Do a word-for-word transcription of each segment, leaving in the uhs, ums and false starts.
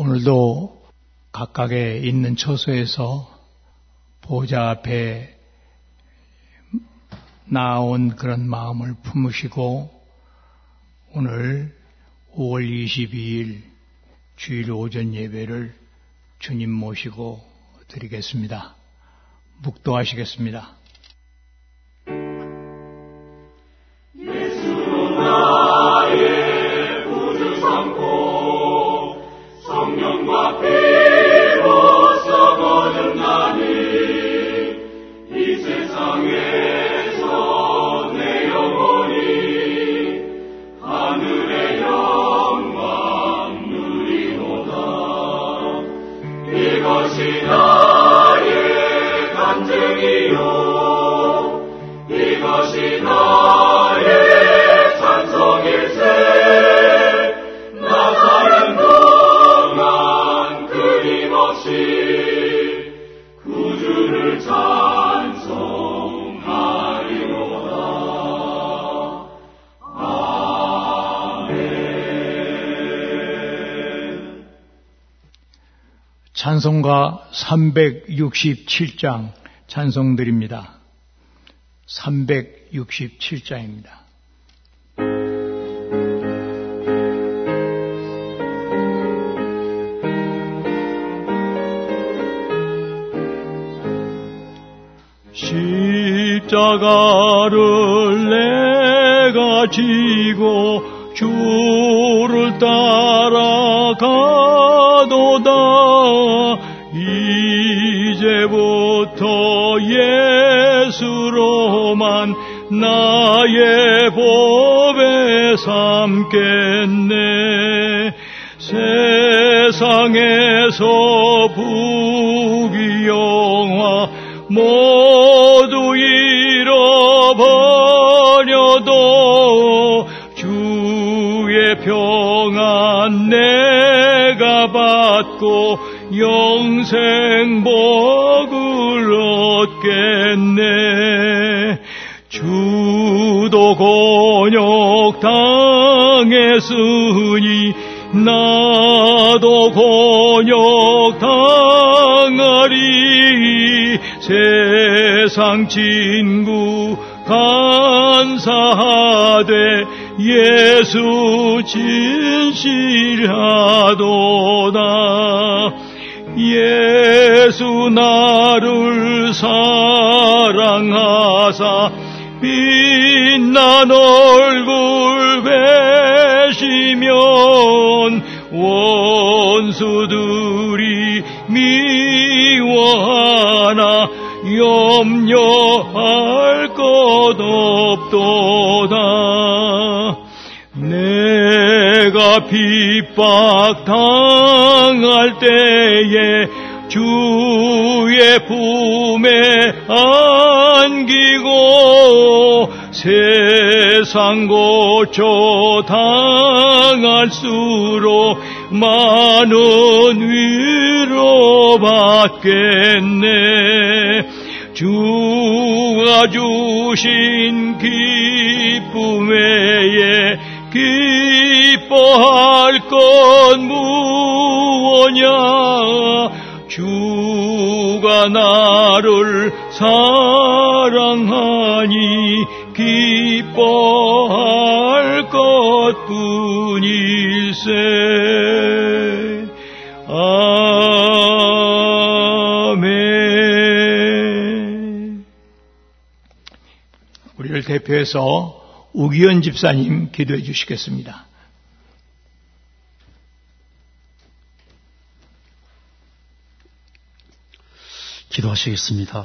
오늘도 각각의 있는 처소에서 보좌 앞에 나온 그런 마음을 품으시고 오늘 오월 이십이일 주일 오전 예배를 주님 모시고 드리겠습니다. 묵도하시겠습니다. 예수 나의 구주 삼고 성령과 피로써 거듭나니 이 세상에서 내 영혼이 하늘의 영광 누리로다. 이것이 나의 간증이요 이것이 나의 찬송일세. 나 사는 동안 끊임없이 구주를 찬송하리로다. 아멘. 찬송가 삼백육십칠 장 찬송드립니다. 삼백육십칠 장입니다. 십자가를 내가 지고 주를 따라가도다. 이제부터 예수로만 나의 법에 삼겠네. 세상에서 부귀영화 모두 잃어버려도 주의 평안 내가 받고 영생 복을 얻겠네. 주도 곤욕 당했으니 나도 곤욕 당하리. 세상 친구 간사하되 예수 진실하도다. 예수 나를 사랑하사 빛난 얼굴 베시면 원수들이 미워하나 염려할 것 없도다. 내가 핍박 당할 때에 주의 품에 안기고 세상 고초 당할수록 많은 위로 받겠네. 주가 주신 기쁨 외에 기뻐할 건 무엇냐. 주가 나를 사랑하니 기뻐할 것뿐일세. 아멘. 우리를 대표해서 우기현 집사님 기도해 주시겠습니다. 기도하시겠습니다.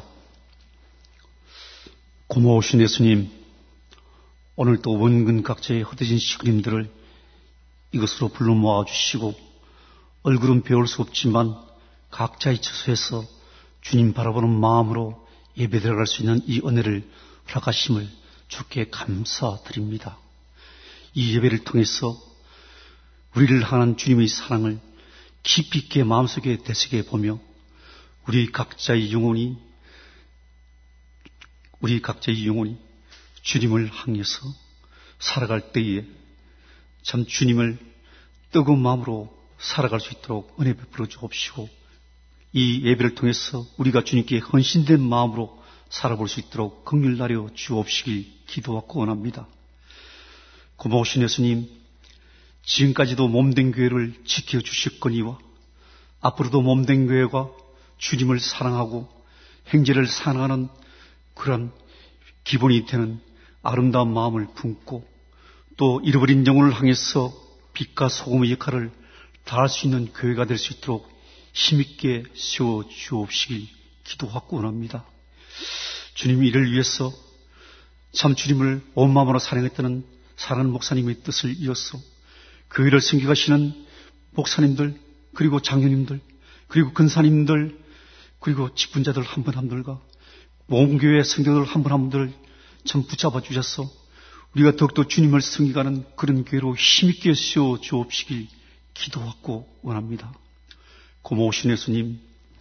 고마우신 예수님, 오늘도 원근 각지에 흩어진 시그님들을 이것으로 불러 모아주시고 얼굴은 배울 수 없지만 각자의 처소에서 주님 바라보는 마음으로 예배 들어갈 수 있는 이 은혜를 허락하심을 주께 감사드립니다. 이 예배를 통해서 우리를 향한 주님의 사랑을 깊이 있게 마음속에 되새겨 보며 우리 각자의 영혼이 우리 각자의 영혼이 주님을 향해서 살아갈 때에 참 주님을 뜨거운 마음으로 살아갈 수 있도록 은혜 베풀어 주옵시고 이 예배를 통해서 우리가 주님께 헌신된 마음으로 살아볼 수 있도록 긍휼 나려 주옵시길 기도하고 원합니다. 고마우신 예수님, 지금까지도 몸된 교회를 지켜주셨거니와 앞으로도 몸된 교회가 주님을 사랑하고 행제를 사랑하는 그런 기본이 되는 아름다운 마음을 품고 또 잃어버린 영혼을 향해서 빛과 소금의 역할을 다할 수 있는 교회가 될 수 있도록 힘있게 세워 주옵시길 기도하고 원합니다. 주님 이를 위해서 참 주님을 온 마음으로 사랑했다는 사랑하는 목사님의 뜻을 이어서 교회를 섬겨가시는 목사님들 그리고 장로님들 그리고 근사님들 그리고 직분자들 한 분 한 분들과 온 교회 성도들 한 분 한 분들 참 붙잡아 주셔서 우리가 더욱더 주님을 섬기가는 그런 교회로 힘있게 세워 주옵시길 기도하고 원합니다. 고마우신 예수님,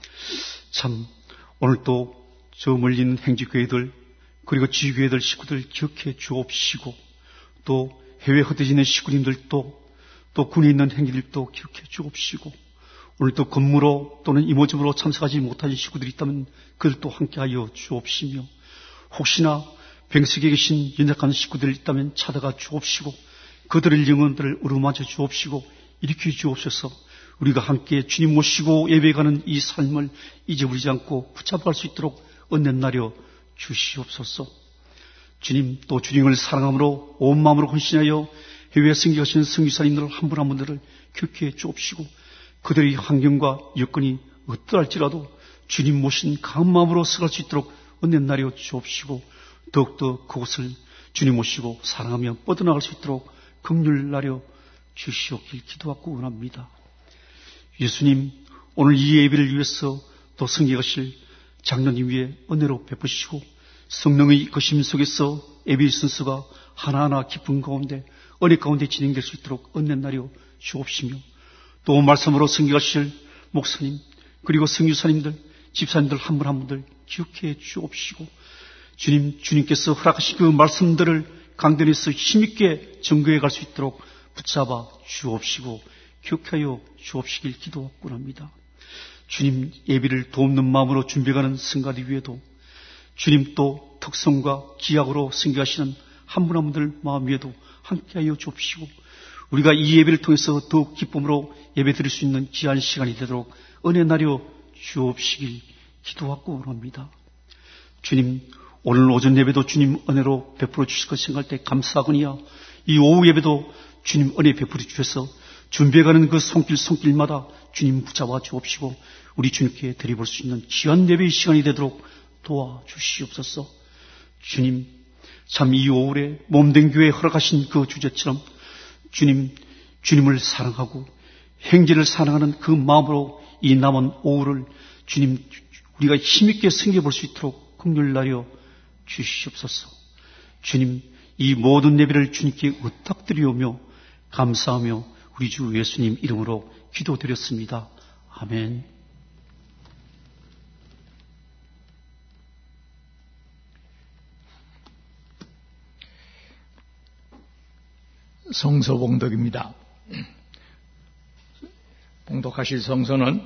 참 오늘 또 저 멀리 있는 행지교회들 그리고 지교회들 식구들 기억해 주옵시고 또 해외 흩어져 있는 식구님들도 또 군에 있는 행기들도 기억해 주옵시고 오늘 또 근무로 또는 이모집으로 참석하지 못하신 식구들이 있다면 그들도 함께하여 주옵시며 혹시나 병석에 계신 연약한 식구들 있다면 찾아가 주옵시고 그들의 영혼들을 우러맞아 주옵시고 일으켜 주옵소서. 우리가 함께 주님 모시고 예배가는 이 삶을 잊어버리지 않고 붙잡아갈 수 있도록 은혜나려 주시옵소서. 주님 또 주님을 사랑함으로 온 마음으로 헌신하여 해외에 섬기가시는 성교사님들 한 분 한 분들을 교육해 주옵시고 그들의 환경과 여건이 어떠할지라도 주님 모신 강한 마음으로 서갈 수 있도록 은혜나려 주옵시고 더욱더 그곳을 주님 모시고 사랑하며 뻗어나갈 수 있도록 긍휼 나려 주시옵길 기도하고 원합니다. 예수님 오늘 이 예배를 위해서 또 섬기가실 장로님 위에 은혜로 베푸시고 성령의 이끄심 속에서 예배 순서가 하나하나 깊은 가운데 은혜 가운데 진행될 수 있도록 은혜나려 주옵시며 또 말씀으로 섬기가실 목사님 그리고 성유사님들 집사님들 한 분 한 분들 기억해 주옵시고 주님 주님께서 허락하신 그 말씀들을 강단에서 힘있게 전거해 갈 수 있도록 붙잡아 주옵시고 기억하여 주옵시길 기도하고 합니다. 주님 예비를 돕는 마음으로 준비하는 성가대 위에도 주님 또 특성과 기약으로 섬겨하시는 한 분 한 분들 마음 위에도 함께하여 주옵시고 우리가 이 예배를 통해서 더욱 기쁨으로 예배 드릴 수 있는 귀한 시간이 되도록 은혜 나려 주옵시길 기도하고 원합니다. 주님 오늘 오전 예배도 주님 은혜로 베풀어 주실 것 생각할 때 감사하거니와 이 오후 예배도 주님 은혜 베풀어 주셔서 준비해가는 그 손길 손길마다 주님 붙잡아 주옵시고 우리 주님께 드려볼 수 있는 귀한 예배의 시간이 되도록 도와주시옵소서. 주님 참 이 오후에 몸된 교회에 허락하신 그 주제처럼 주님 주님을 사랑하고 행제를 사랑하는 그 마음으로 이 남은 오후를 주님 우리가 힘있게 섬겨볼 수 있도록 긍휼 나려 주시옵소서. 주님 이 모든 예배를 주님께 의탁드리오며 감사하며 우리 주 예수님 이름으로 기도드렸습니다. 아멘. 성서 봉독입니다. 봉독하실 성서는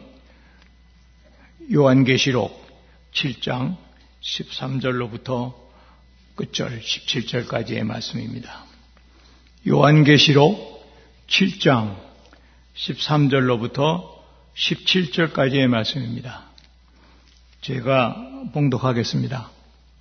요한계시록 칠 장 십삼 절로부터 끝절 십칠 절까지의 말씀입니다. 요한계시록 칠 장 십삼 절로부터 십칠 절까지의 말씀입니다. 제가 봉독하겠습니다.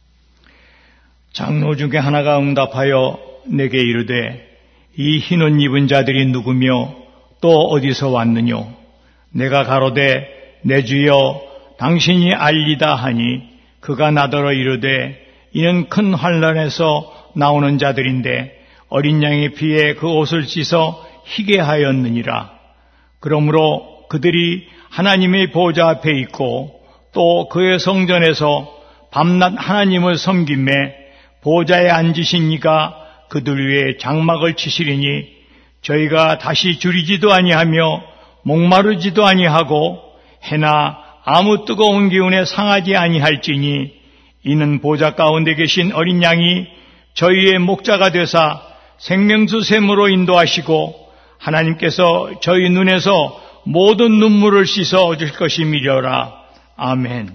장로 중에 하나가 응답하여 내게 이르되 이 흰옷 입은 자들이 누구며 또 어디서 왔느뇨? 내가 가로되 내 주여 당신이 알리다 하니 그가 나더러 이르되 이는 큰 환란에서 나오는 자들인데 어린 양의 피에 그 옷을 씻어 희게 하였느니라. 그러므로 그들이 하나님의 보좌 앞에 있고 또 그의 성전에서 밤낮 하나님을 섬김에 보좌에 앉으신 이가 그들 위에 장막을 치시리니 저희가 다시 줄이지도 아니하며 목마르지도 아니하고 해나 아무 뜨거운 기운에 상하지 아니할지니 이는 보좌 가운데 계신 어린 양이 저희의 목자가 되사 생명수 샘으로 인도하시고 하나님께서 저희 눈에서 모든 눈물을 씻어 줄 것임이려라. 아멘.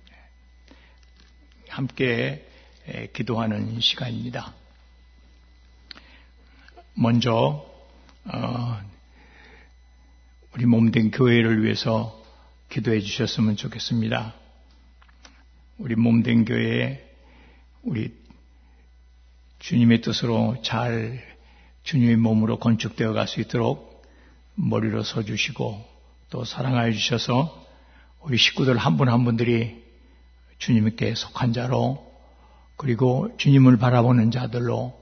함께 기도하는 시간입니다. 먼저 어, 우리 몸된 교회를 위해서 기도해 주셨으면 좋겠습니다. 우리 몸된 교회에 우리 주님의 뜻으로 잘 주님의 몸으로 건축되어 갈 수 있도록 머리로 서주시고 또 사랑하여 주셔서 우리 식구들 한 분 한 분들이 주님께 속한 자로 그리고 주님을 바라보는 자들로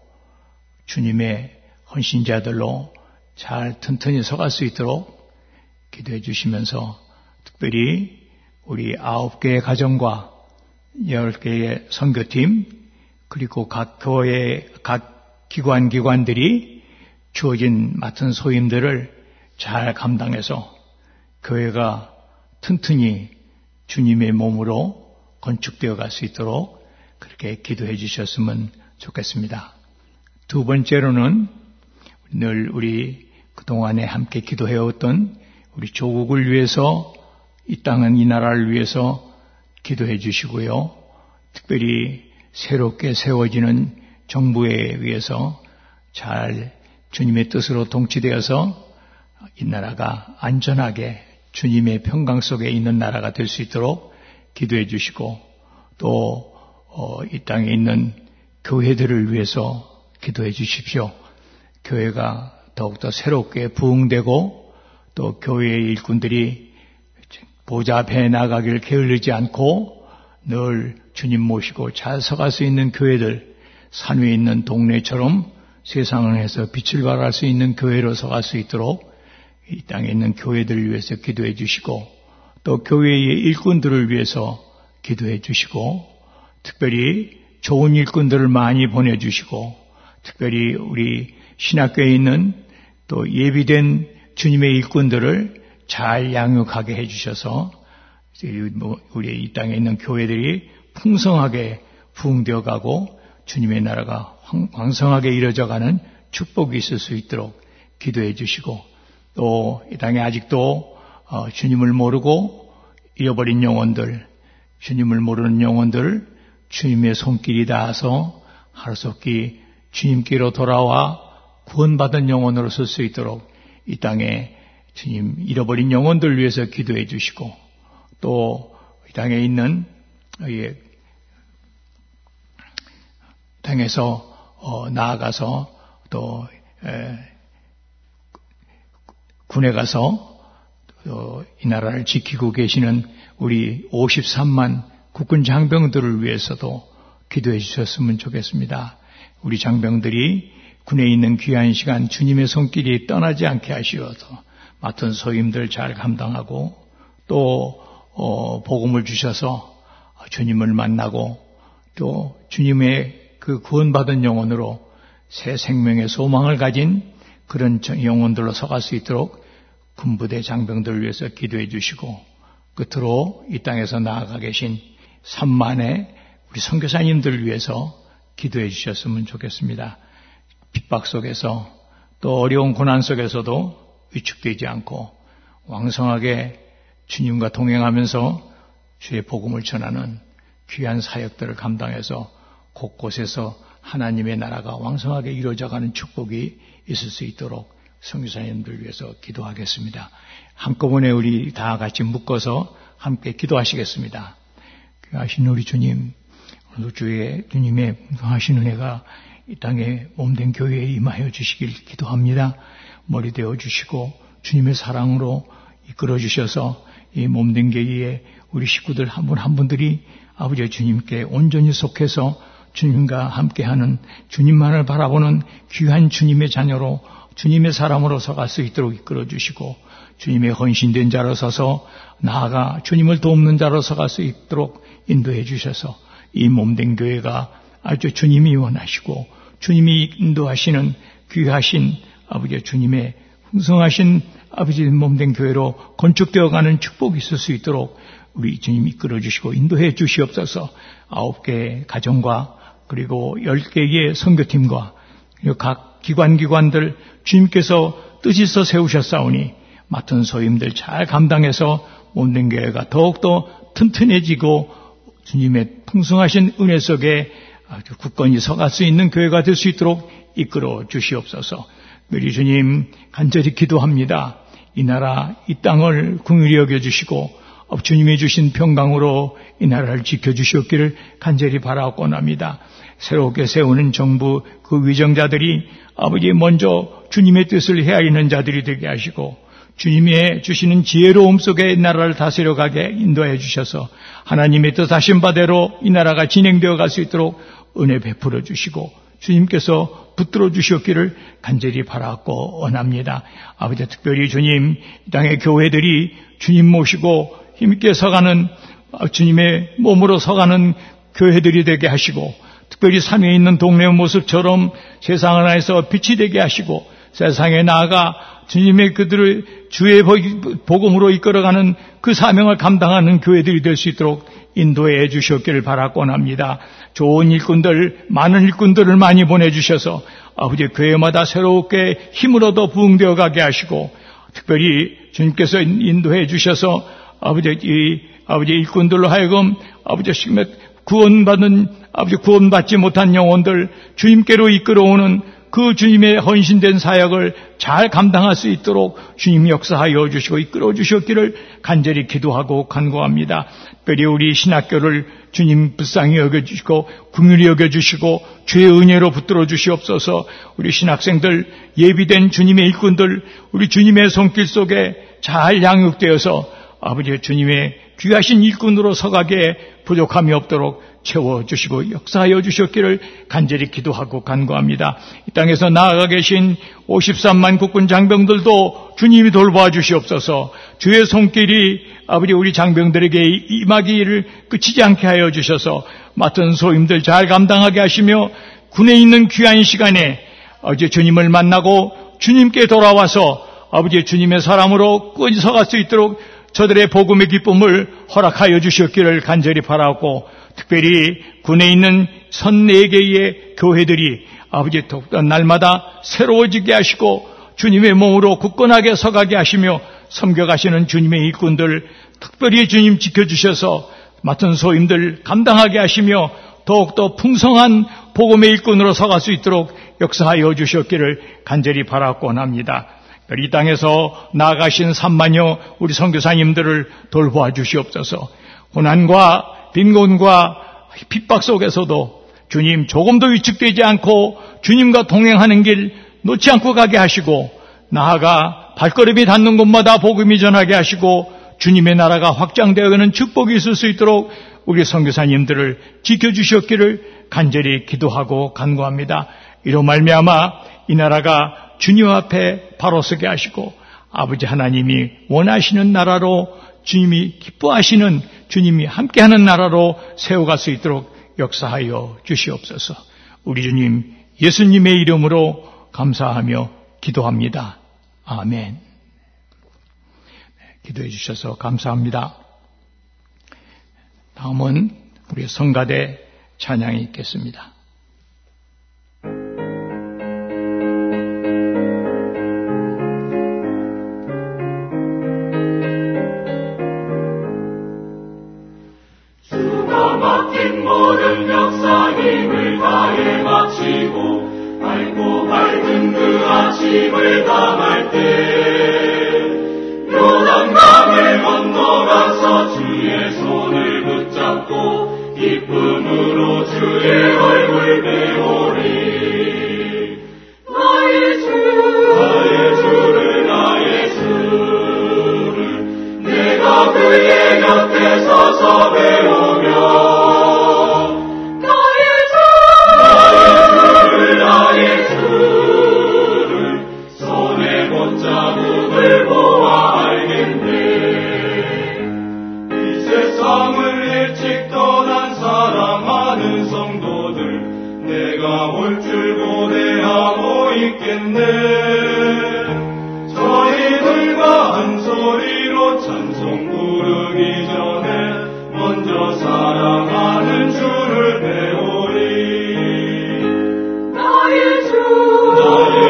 주님의 헌신자들로 잘 튼튼히 서갈 수 있도록 기도해 주시면서 특별히 우리 아홉 개의 가정과 열 개의 선교팀 그리고 각 교회 각 기관 기관들이 주어진 맡은 소임들을 잘 감당해서 교회가 튼튼히 주님의 몸으로 건축되어 갈 수 있도록 그렇게 기도해 주셨으면 좋겠습니다. 두 번째로는 늘 우리 그동안에 함께 기도해왔던 우리 조국을 위해서 이 땅은 이 나라를 위해서 기도해 주시고요. 특별히 새롭게 세워지는 정부에 의해서 잘 주님의 뜻으로 통치되어서 이 나라가 안전하게 주님의 평강 속에 있는 나라가 될 수 있도록 기도해 주시고 또 이 땅에 있는 교회들을 위해서 기도해 주십시오. 교회가 더욱더 새롭게 부흥되고 또 교회의 일꾼들이 보좌 앞에 나가기를 게을르지 않고 늘 주님 모시고 잘 서갈 수 있는 교회들, 산 위에 있는 동네처럼 세상을 해서 빛을 발할 수 있는 교회로 서갈 수 있도록 이 땅에 있는 교회들을 위해서 기도해 주시고 또 교회의 일꾼들을 위해서 기도해 주시고 특별히 좋은 일꾼들을 많이 보내주시고 특별히 우리 신학교에 있는 또 예비된 주님의 일꾼들을 잘 양육하게 해주셔서 우리 이 땅에 있는 교회들이 풍성하게 부흥되어 가고 주님의 나라가 왕성하게 이루어져가는 축복이 있을 수 있도록 기도해 주시고 또 이 땅에 아직도 주님을 모르고 잃어버린 영혼들, 주님을 모르는 영혼들 주님의 손길이 닿아서 하루속히 주님께로 돌아와 구원받은 영혼으로 설 수 있도록 이 땅에 주님 잃어버린 영혼들을 위해서 기도해 주시고 또 이 땅에 있는 예, 땅에서 어, 나아가서 또 에, 군에 가서 어, 이 나라를 지키고 계시는 우리 오십삼만 국군 장병들을 위해서도 기도해 주셨으면 좋겠습니다. 우리 장병들이 군에 있는 귀한 시간 주님의 손길이 떠나지 않게 하시어서 맡은 소임들 잘 감당하고 또 어, 복음을 주셔서 주님을 만나고 또 주님의 그 구원받은 영혼으로 새 생명의 소망을 가진 그런 영혼들로 서갈 수 있도록 군부대 장병들을 위해서 기도해 주시고 끝으로 이 땅에서 나아가 계신 삼만의 우리 선교사님들을 위해서 기도해 주셨으면 좋겠습니다. 핍박 속에서 또 어려운 고난 속에서도 위축되지 않고 왕성하게 주님과 동행하면서 주의 복음을 전하는 귀한 사역들을 감당해서 곳곳에서 하나님의 나라가 왕성하게 이루어져가는 축복이 있을 수 있도록 선교사님들 위해서 기도하겠습니다. 한꺼번에 우리 다 같이 묶어서 함께 기도하시겠습니다. 귀하신 우리 주님, 오늘 주의 주님의 풍성하신 은혜가 이 땅에 몸된 교회에 임하여 주시길 기도합니다. 머리 되어 주시고 주님의 사랑으로 이끌어 주셔서 이 몸된 교회에 우리 식구들 한 분 한 분들이 아버지 주님께 온전히 속해서 주님과 함께하는 주님만을 바라보는 귀한 주님의 자녀로 주님의 사람으로 서갈 수 있도록 이끌어 주시고 주님의 헌신된 자로 서서 나아가 주님을 돕는 자로 서갈 수 있도록 인도해 주셔서 이 몸된 교회가 아주 주님이 원하시고 주님이 인도하시는 귀하신 아버지 주님의 풍성하신 아버지 몸된 교회로 건축되어가는 축복이 있을 수 있도록 우리 주님 이끌어 주시고 인도해 주시옵소서. 아홉 개의 가정과 그리고 열 개의 선교팀과 각 기관기관들 주님께서 뜻있어 세우셨사오니 맡은 소임들 잘 감당해서 몸된 교회가 더욱더 튼튼해지고 주님의 풍성하신 은혜 속에 아주 굳건히 서갈 수 있는 교회가 될 수 있도록 이끌어 주시옵소서. 우리 주님 간절히 기도합니다. 이 나라 이 땅을 긍휼히 여겨주시고 주님이 주신 평강으로 이 나라를 지켜주시옵기를 간절히 바라옵고합니다. 새롭게 세우는 정부 그 위정자들이 아버지 먼저 주님의 뜻을 헤아리는 자들이 되게 하시고 주님의 주시는 지혜로움 속에 이 나라를 다스려가게 인도해 주셔서 하나님의 뜻하신 바대로 이 나라가 진행되어 갈 수 있도록 은혜 베풀어 주시고 주님께서 붙들어 주시옵기를 간절히 바라고 원합니다. 아버지 특별히 주님 이 땅의 교회들이 주님 모시고 힘있게 서가는 주님의 몸으로 서가는 교회들이 되게 하시고 특별히 산에 있는 동네의 모습처럼 세상 안에서 빛이 되게 하시고 세상에 나아가 주님의 그들을 주의 복음으로 이끌어가는 그 사명을 감당하는 교회들이 될 수 있도록 인도해 주셨기를 바라곤 합니다. 좋은 일꾼들, 많은 일꾼들을 많이 보내주셔서 아버지 교회마다 새롭게 힘을 얻어 부흥되어 가게 하시고 특별히 주님께서 인도해 주셔서 아버지 이 아버지 일꾼들로 하여금 아버지 구원받은 아버지 구원받지 못한 영혼들 주님께로 이끌어오는 그 주님의 헌신된 사역을 잘 감당할 수 있도록 주님 역사하여 주시고 이끌어 주셨기를 간절히 기도하고 간구합니다. 특별히 우리 신학교를 주님 불쌍히 여겨주시고 긍휼히 여겨주시고 주의 은혜로 붙들어 주시옵소서. 우리 신학생들 예비된 주님의 일꾼들 우리 주님의 손길 속에 잘 양육되어서 아버지 주님의 귀하신 일꾼으로 서가게 부족함이 없도록 채워주시고 역사하여 주셨기를 간절히 기도하고 간구합니다. 이 땅에서 나아가 계신 오십삼만 국군 장병들도 주님이 돌보아 주시옵소서. 주의 손길이 아버지 우리 장병들에게 임하기를 그치지 않게 하여 주셔서 맡은 소임들 잘 감당하게 하시며 군에 있는 귀한 시간에 어제 주님을 만나고 주님께 돌아와서 아버지 주님의 사람으로 끄지 서갈 수 있도록 저들의 복음의 기쁨을 허락하여 주셨기를 간절히 바라고 특별히 군에 있는 선 네 개의 교회들이 아버지 날마다 새로워지게 하시고 주님의 몸으로 굳건하게 서가게 하시며 섬겨가시는 주님의 일꾼들 특별히 주님 지켜주셔서 맡은 소임들 감당하게 하시며 더욱더 풍성한 복음의 일꾼으로 서갈 수 있도록 역사하여 주셨기를 간절히 바라곤 합니다. 이 땅에서 나아가신 삼만여 우리 선교사님들을 돌보아 주시옵소서. 고난과 빈곤과 핍박 속에서도 주님 조금도 위축되지 않고 주님과 동행하는 길 놓지 않고 가게 하시고 나아가 발걸음이 닿는 곳마다 복음이 전하게 하시고 주님의 나라가 확장되어가는 축복이 있을 수 있도록 우리 선교사님들을 지켜주셨기를 간절히 기도하고 간구합니다. 이로 말미암아 이 나라가 주님 앞에 바로 서게 하시고 아버지 하나님이 원하시는 나라로 주님이 기뻐하시는 주님이 함께하는 나라로 세워갈 수 있도록 역사하여 주시옵소서. 우리 주님 예수님의 이름으로 감사하며 기도합니다. 아멘. 기도해 주셔서 감사합니다. 다음은 우리 성가대 찬양이 있겠습니다. 모든 역사 힘을 다해 마치고 밝고 밝은 그 아침을 당할 때 요단강을 건너가서 주의 손을 붙잡고 기쁨으로 주의 얼굴 배우리. 나의 주 나의 주를 나의 주를 내가 그의 곁에 서서 배우며 나의 주를 손에 못자국을 보아 알겠네. 이 세상을 일찍 떠난 사랑하는 성도들 내가 올 줄 고대하고 있겠네. 저희들과 한 소리로 찬송 부르기 전에 먼저 사랑하는 주를 배우리. 나의 주 나의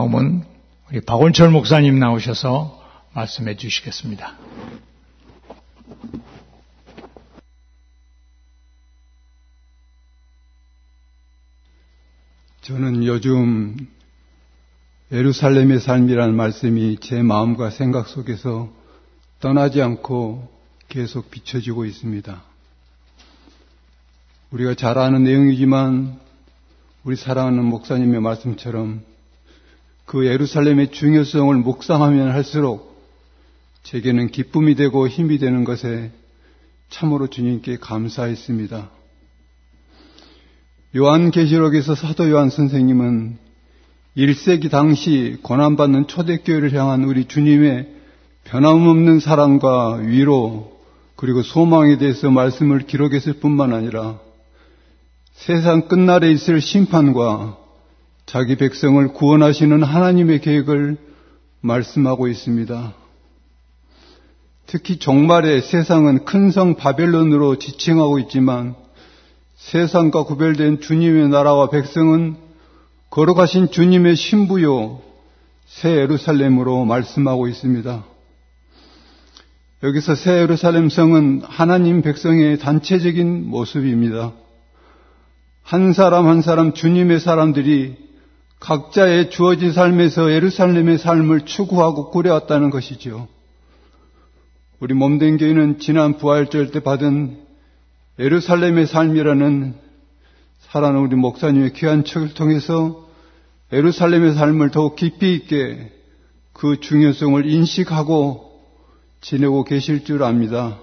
마음은 우리 박원철 목사님 나오셔서 말씀해 주시겠습니다. 저는 요즘 예루살렘의 삶이라는 말씀이 제 마음과 생각 속에서 떠나지 않고 계속 비춰지고 있습니다. 우리가 잘 아는 내용이지만 우리 사랑하는 목사님의 말씀처럼 그 예루살렘의 중요성을 묵상하면 할수록 제게는 기쁨이 되고 힘이 되는 것에 참으로 주님께 감사했습니다. 요한계시록에서 사도 요한 선생님은 일 세기 당시 고난받는 초대교회를 향한 우리 주님의 변함없는 사랑과 위로 그리고 소망에 대해서 말씀을 기록했을 뿐만 아니라 세상 끝날에 있을 심판과 자기 백성을 구원하시는 하나님의 계획을 말씀하고 있습니다. 특히 종말에 세상은 큰 성 바벨론으로 지칭하고 있지만 세상과 구별된 주님의 나라와 백성은 거룩하신 주님의 신부요 새 예루살렘으로 말씀하고 있습니다. 여기서 새 예루살렘 성은 하나님 백성의 단체적인 모습입니다. 한 사람 한 사람 주님의 사람들이 각자의 주어진 삶에서 예루살렘의 삶을 추구하고 꾸려왔다는 것이죠. 우리 몸된 교회는 지난 부활절 때 받은 예루살렘의 삶이라는 사랑하는 우리 목사님의 귀한 책을 통해서 예루살렘의 삶을 더욱 깊이 있게 그 중요성을 인식하고 지내고 계실 줄 압니다.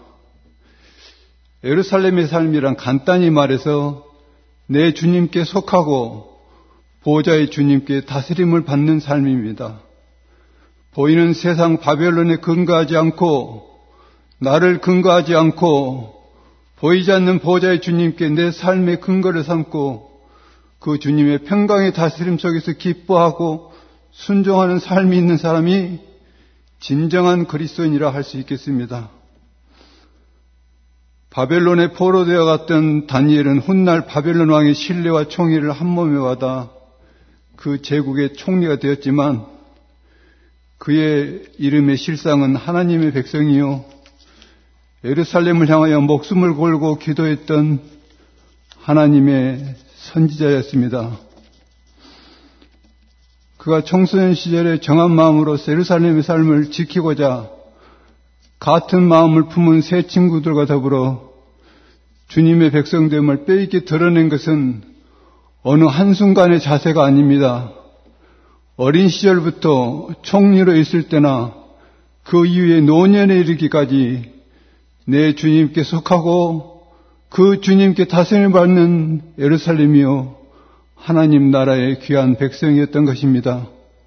예루살렘의 삶이란 간단히 말해서 내 주님께 속하고 보호자의 주님께 다스림을 받는 삶입니다. 보이는 세상 바벨론에 근거하지 않고 나를 근거하지 않고 보이지 않는 보호자의 주님께 내 삶의 근거를 삼고 그 주님의 평강의 다스림 속에서 기뻐하고 순종하는 삶이 있는 사람이 진정한 그리스도인이라 할 수 있겠습니다. 바벨론에 포로되어 갔던 다니엘은 훗날 바벨론 왕의 신뢰와 총애를 한몸에 받아 그 제국의 총리가 되었지만 그의 이름의 실상은 하나님의 백성이요 예루살렘을 향하여 목숨을 걸고 기도했던 하나님의 선지자였습니다. 그가 청소년 시절에 정한 마음으로 예루살렘의 삶을 지키고자 같은 마음을 품은 세 친구들과 더불어 주님의 백성됨을 빼있게 드러낸 것은 어느 한순간의 자세가 아닙니다. 어린 시절부터 총리로 있을 때나 그 이후에 노년에 이르기까지 내 주님께 속하고 그 주님께 다스림을 받는 예루살렘이요 하나님 나라의 귀한 백성이었던 것입니다.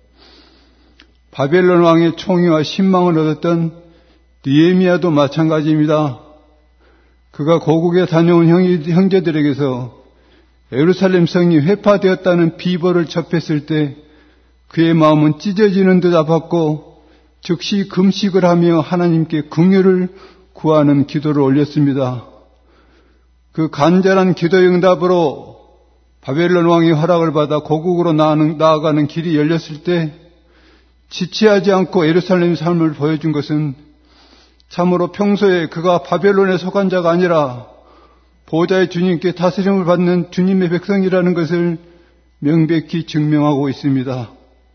바벨론 왕의 총애와 신망을 얻었던 느헤미야도 마찬가지입니다. 그가 고국에 다녀온 형제들에게서 예루살렘 성이 회파되었다는 비보를 접했을 때 그의 마음은 찢어지는 듯 아팠고 즉시 금식을 하며 하나님께 긍휼을 구하는 기도를 올렸습니다. 그 간절한 기도 응답으로 바벨론 왕의 허락을 받아 고국으로 나아가는 길이 열렸을 때 지체하지 않고 예루살렘의 삶을 보여준 것은 참으로 평소에 그가 바벨론에 속한 자가 아니라 보호자의 주님께 다스림을 받는 주님의 백성이라는 것을 명백히 증명하고 있습니다.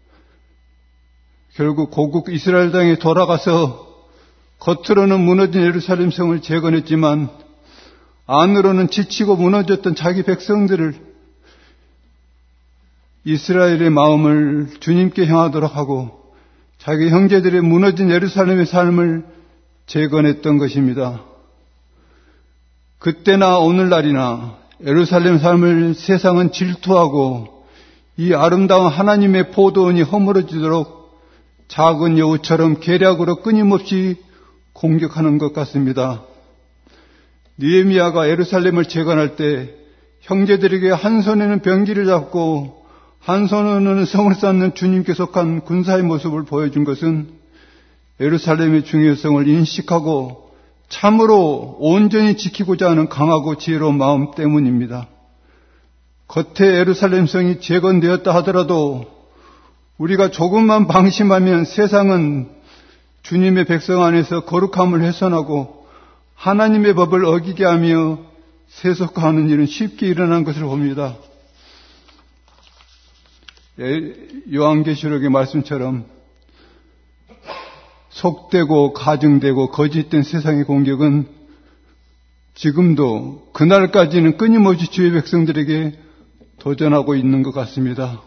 결국 고국 이스라엘 땅에 돌아가서 겉으로는 무너진 예루살렘 성을 재건했지만 안으로는 지치고 무너졌던 자기 백성들을 이스라엘의 마음을 주님께 향하도록 하고 자기 형제들의 무너진 예루살렘의 삶을 재건했던 것입니다. 그때나 오늘날이나 예루살렘 삶을 세상은 질투하고 이 아름다운 하나님의 포도원이 허물어지도록 작은 여우처럼 계략으로 끊임없이 공격하는 것 같습니다. 느헤미야가 예루살렘을 재건할 때 형제들에게 한 손에는 병기를 잡고 한 손으로는 성을 쌓는 주님께 속한 군사의 모습을 보여준 것은 예루살렘의 중요성을 인식하고 참으로 온전히 지키고자 하는 강하고 지혜로운 마음 때문입니다. 겉에 예루살렘 성이 재건되었다 하더라도 우리가 조금만 방심하면 세상은 주님의 백성 안에서 거룩함을 훼손하고 하나님의 법을 어기게 하며 세속화하는 일은 쉽게 일어난 것을 봅니다. 요한계시록의 말씀처럼 속되고 가증되고 거짓된 세상의 공격은 지금도 그날까지는 끊임없이 주의 백성들에게 도전하고 있는 것 같습니다.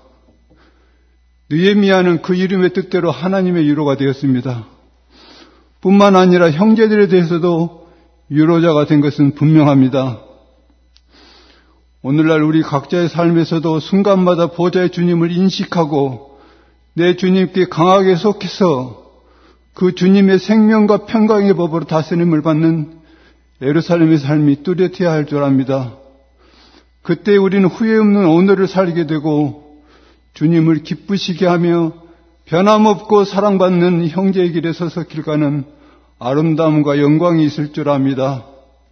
느헤미야는 그 이름의 뜻대로 하나님의 유로가 되었습니다. 뿐만 아니라 형제들에 대해서도 유로자가 된 것은 분명합니다. 오늘날 우리 각자의 삶에서도 순간마다 보좌의 주님을 인식하고 내 주님께 강하게 속해서 그 주님의 생명과 평강의 법으로 다스림을 받는 예루살렘의 삶이 뚜렷해야 할 줄 압니다. 그때 우리는 후회 없는 오늘을 살게 되고 주님을 기쁘시게 하며 변함없고 사랑받는 형제의 길에 서서 길 가는 아름다움과 영광이 있을 줄 압니다.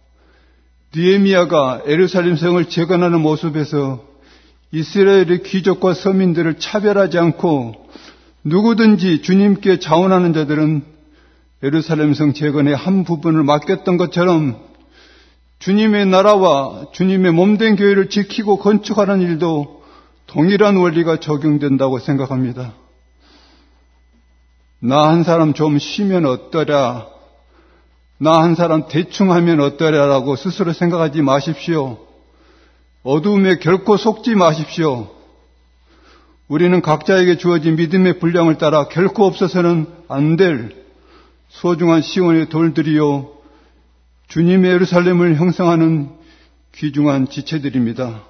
느헤미야가 예루살렘 성을 재건하는 모습에서 이스라엘의 귀족과 서민들을 차별하지 않고 누구든지 주님께 자원하는 자들은 예루살렘 성 재건의 한 부분을 맡겼던 것처럼 주님의 나라와 주님의 몸된 교회를 지키고 건축하는 일도 동일한 원리가 적용된다고 생각합니다. 나 한 사람 좀 쉬면 어떠랴, 나 한 사람 대충 하면 어떠랴라고 스스로 생각하지 마십시오. 어두움에 결코 속지 마십시오. 우리는 각자에게 주어진 믿음의 분량을 따라 결코 없어서는 안 될 소중한 시온의 돌들이요 주님의 예루살렘을 형성하는 귀중한 지체들입니다.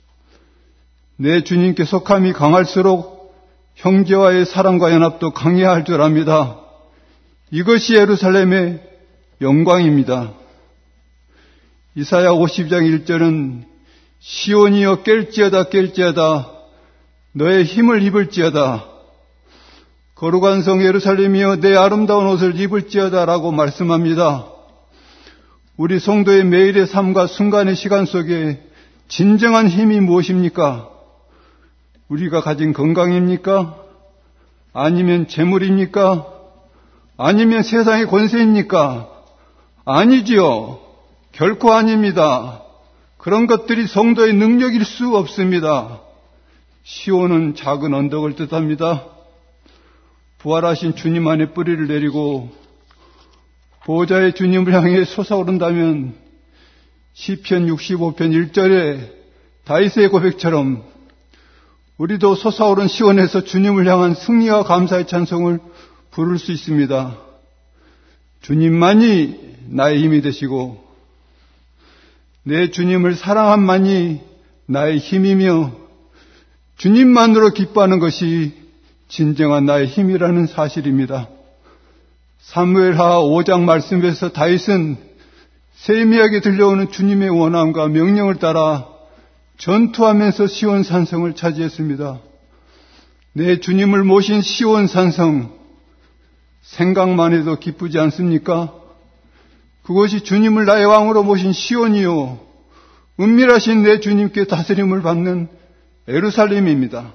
내 주님께 속함이 강할수록 형제와의 사랑과 연합도 강해야 할 줄 압니다. 이것이 예루살렘의 영광입니다. 이사야 오십 장 일 절은 시온이여 깰지어다 깰지어다 너의 힘을 입을지어다 거룩한 성 예루살렘이여 내 아름다운 옷을 입을지어다 라고 말씀합니다. 우리 성도의 매일의 삶과 순간의 시간 속에 진정한 힘이 무엇입니까? 우리가 가진 건강입니까? 아니면 재물입니까? 아니면 세상의 권세입니까? 아니지요. 결코 아닙니다. 그런 것들이 성도의 능력일 수 없습니다. 시온은 작은 언덕을 뜻합니다. 부활하신 주님 안에 뿌리를 내리고 보호자의 주님을 향해 솟아오른다면 시편 육십오 편 일 절에 다윗의 고백처럼 우리도 솟아오른 시온에서 주님을 향한 승리와 감사의 찬송을 부를 수 있습니다. 주님만이 나의 힘이 되시고 내 주님을 사랑함만이 나의 힘이며 주님만으로 기뻐하는 것이 진정한 나의 힘이라는 사실입니다. 사무엘하 오 장 말씀에서 다윗은 세미하게 들려오는 주님의 원함과 명령을 따라 전투하면서 시온 산성을 차지했습니다. 내 주님을 모신 시온 산성, 생각만 해도 기쁘지 않습니까? 그것이 주님을 나의 왕으로 모신 시온이요 은밀하신 내 주님께 다스림을 받는 예루살렘입니다.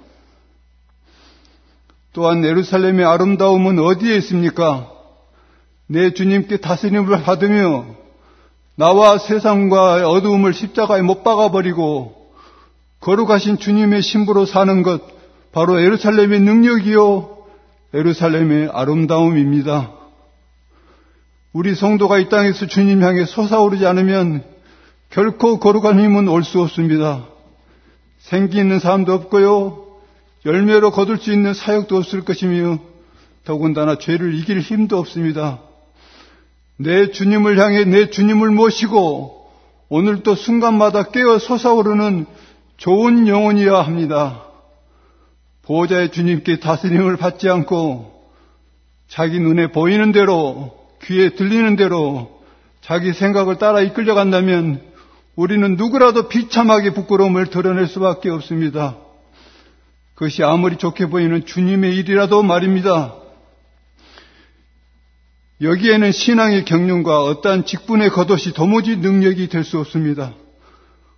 또한 예루살렘의 아름다움은 어디에 있습니까? 내 주님께 다스림을 받으며 나와 세상과 어두움을 십자가에 못 박아버리고 거룩하신 주님의 신부로 사는 것, 바로 예루살렘의 능력이요 예루살렘의 아름다움입니다. 우리 성도가 이 땅에서 주님 향해 솟아오르지 않으면 결코 거룩한 힘은 올 수 없습니다. 생기 있는 삶도 없고요, 열매로 거둘 수 있는 사역도 없을 것이며 더군다나 죄를 이길 힘도 없습니다. 내 주님을 향해 내 주님을 모시고 오늘도 순간마다 깨어 솟아오르는 좋은 영혼이어야 합니다. 보호자의 주님께 다스림을 받지 않고 자기 눈에 보이는 대로, 귀에 들리는 대로 자기 생각을 따라 이끌려간다면 우리는 누구라도 비참하게 부끄러움을 드러낼 수밖에 없습니다. 그것이 아무리 좋게 보이는 주님의 일이라도 말입니다. 여기에는 신앙의 경륜과 어떠한 직분의 겉옷이 도무지 능력이 될 수 없습니다.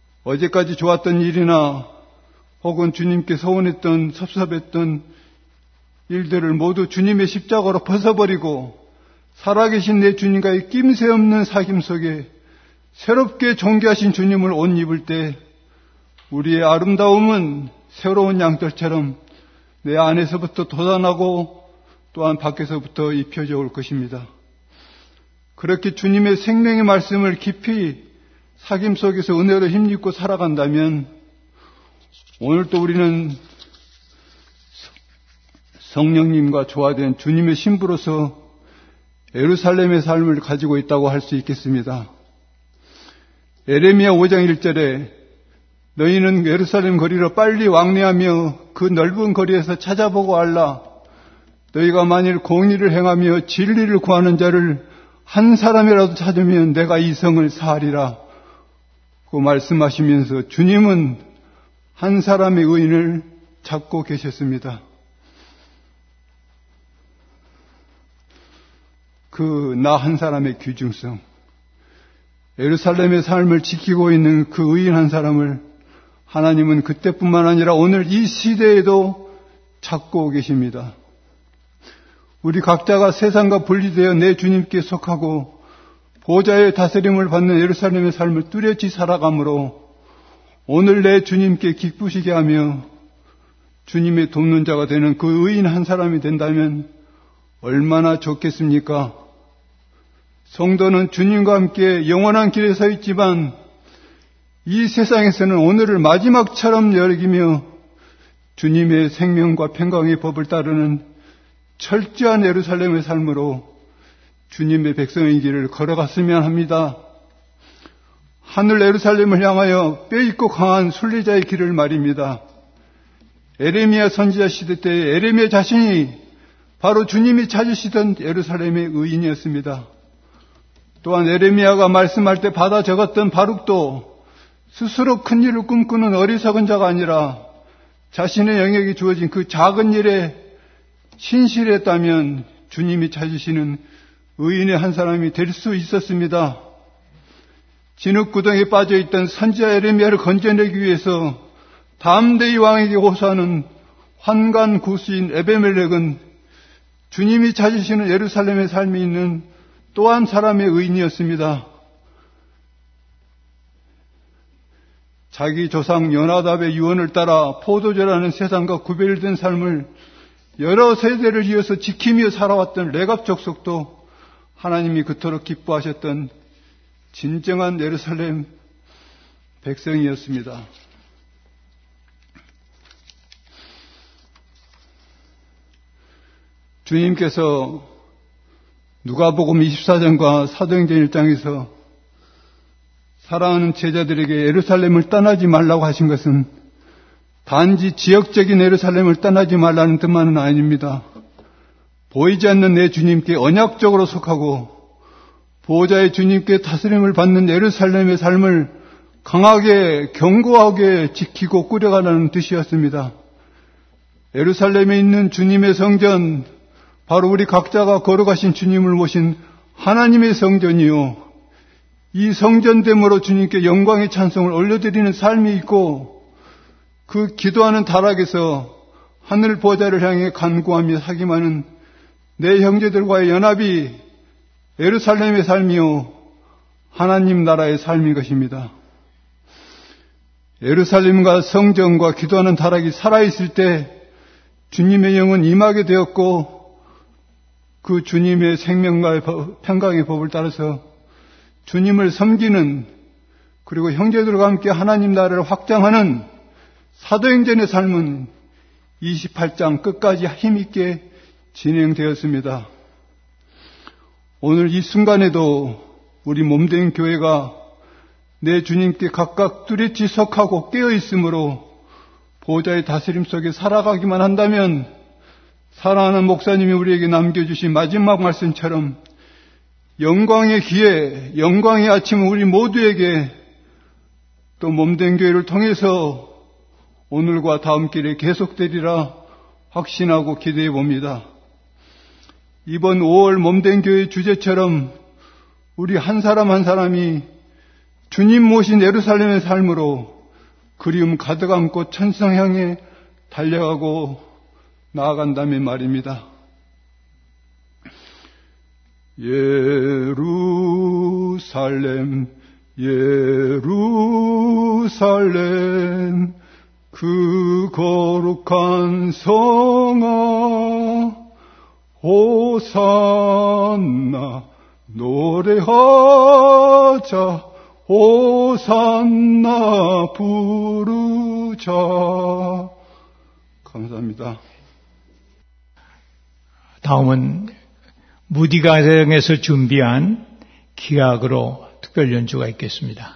어제까지 좋았던 일이나 혹은 주님께 서운했던 섭섭했던 일들을 모두 주님의 십자가로 벗어버리고 살아계신 내 주님과의 낌새 없는 사귐 속에 새롭게 존귀하신 주님을 옷 입을 때 우리의 아름다움은 새로운 양털처럼 내 안에서부터 돋아나고 또한 밖에서부터 입혀져 올 것입니다. 그렇게 주님의 생명의 말씀을 깊이 사귐 속에서 은혜로 힘입고 살아간다면 오늘도 우리는 성령님과 조화된 주님의 신부로서 예루살렘의 삶을 가지고 있다고 할 수 있겠습니다. 에레미야 오 장 일 절에 너희는 예루살렘 거리로 빨리 왕래하며 그 넓은 거리에서 찾아보고 알라. 너희가 만일 공의를 행하며 진리를 구하는 자를 한 사람이라도 찾으면 내가 이 성을 사하리라. 고 말씀하시면서 주님은 한 사람의 의인을 찾고 계셨습니다. 그 나 한 사람의 귀중성, 예루살렘의 삶을 지키고 있는 그 의인 한 사람을 하나님은 그때뿐만 아니라 오늘 이 시대에도 찾고 계십니다. 우리 각자가 세상과 분리되어 내 주님께 속하고 보좌의 다스림을 받는 예루살렘의 삶을 뚜렷이 살아가므로 오늘 내 주님께 기쁘시게 하며 주님의 돕는 자가 되는 그 의인 한 사람이 된다면 얼마나 좋겠습니까? 성도는 주님과 함께 영원한 길에 서 있지만 이 세상에서는 오늘을 마지막처럼 여기며 주님의 생명과 평강의 법을 따르는 철저한 예루살렘의 삶으로 주님의 백성의 길을 걸어갔으면 합니다. 하늘 예루살렘을 향하여 뼈있고 강한 순례자의 길을 말입니다. 에레미야 선지자 시대 때 에레미야 자신이 바로 주님이 찾으시던 예루살렘의 의인이었습니다. 또한 에레미야가 말씀할 때 받아 적었던 바룩도 스스로 큰 일을 꿈꾸는 어리석은 자가 아니라 자신의 영역이 주어진 그 작은 일에 신실했다면 주님이 찾으시는 의인의 한 사람이 될 수 있었습니다. 진흙구덩이에 빠져있던 선지자 에레미야를 건져내기 위해서 담대히 왕에게 호소하는 환관 구수인 에베멜렉은 주님이 찾으시는 예루살렘의 삶이 있는 또한 사람의 의인이었습니다. 자기 조상 요나답의 유언을 따라 포도주라는 세상과 구별된 삶을 여러 세대를 이어서 지키며 살아왔던 레갑 족속도 하나님이 그토록 기뻐하셨던 진정한 예루살렘 백성이었습니다. 주님께서 누가복음 이십사 장과 사도행전 일 장에서 사랑하는 제자들에게 예루살렘을 떠나지 말라고 하신 것은 단지 지역적인 예루살렘을 떠나지 말라는 뜻만은 아닙니다. 보이지 않는 내 주님께 언약적으로 속하고 보호자의 주님께 다스림을 받는 예루살렘의 삶을 강하게 견고하게 지키고 꾸려가라는 뜻이었습니다. 예루살렘에 있는 주님의 성전, 바로 우리 각자가 걸어가신 주님을 모신 하나님의 성전이요, 이 성전됨으로 주님께 영광의 찬송을 올려드리는 삶이 있고 그 기도하는 다락에서 하늘 보좌를 향해 간구하며 사귐하는 내 형제들과의 연합이 예루살렘의 삶이요 하나님 나라의 삶인 것입니다. 예루살렘과 성전과 기도하는 다락이 살아있을 때 주님의 영은 임하게 되었고 그 주님의 생명과의 평강의 법을 따라서 주님을 섬기는, 그리고 형제들과 함께 하나님 나라를 확장하는 사도행전의 삶은 이십팔 장 끝까지 힘있게 진행되었습니다. 오늘 이 순간에도 우리 몸된 교회가 내 주님께 각각 뚜렷이 속하고 깨어있으므로 보호자의 다스림 속에 살아가기만 한다면 사랑하는 목사님이 우리에게 남겨주신 마지막 말씀처럼 영광의 기회, 영광의 아침은 우리 모두에게 또 몸된 교회를 통해서 오늘과 다음 길에 계속되리라 확신하고 기대해 봅니다. 이번 오월 몸된 교회 주제처럼 우리 한 사람 한 사람이 주님 모신 예루살렘의 삶으로 그리움 가득 안고 천성 향해 달려가고 나아간다면 말입니다. 예루살렘 예루살렘 그 거룩한 성아 호산나 노래하자 호산나 부르자. 감사합니다. 다음은 무디가정에서 준비한 기악으로 특별 연주가 있겠습니다.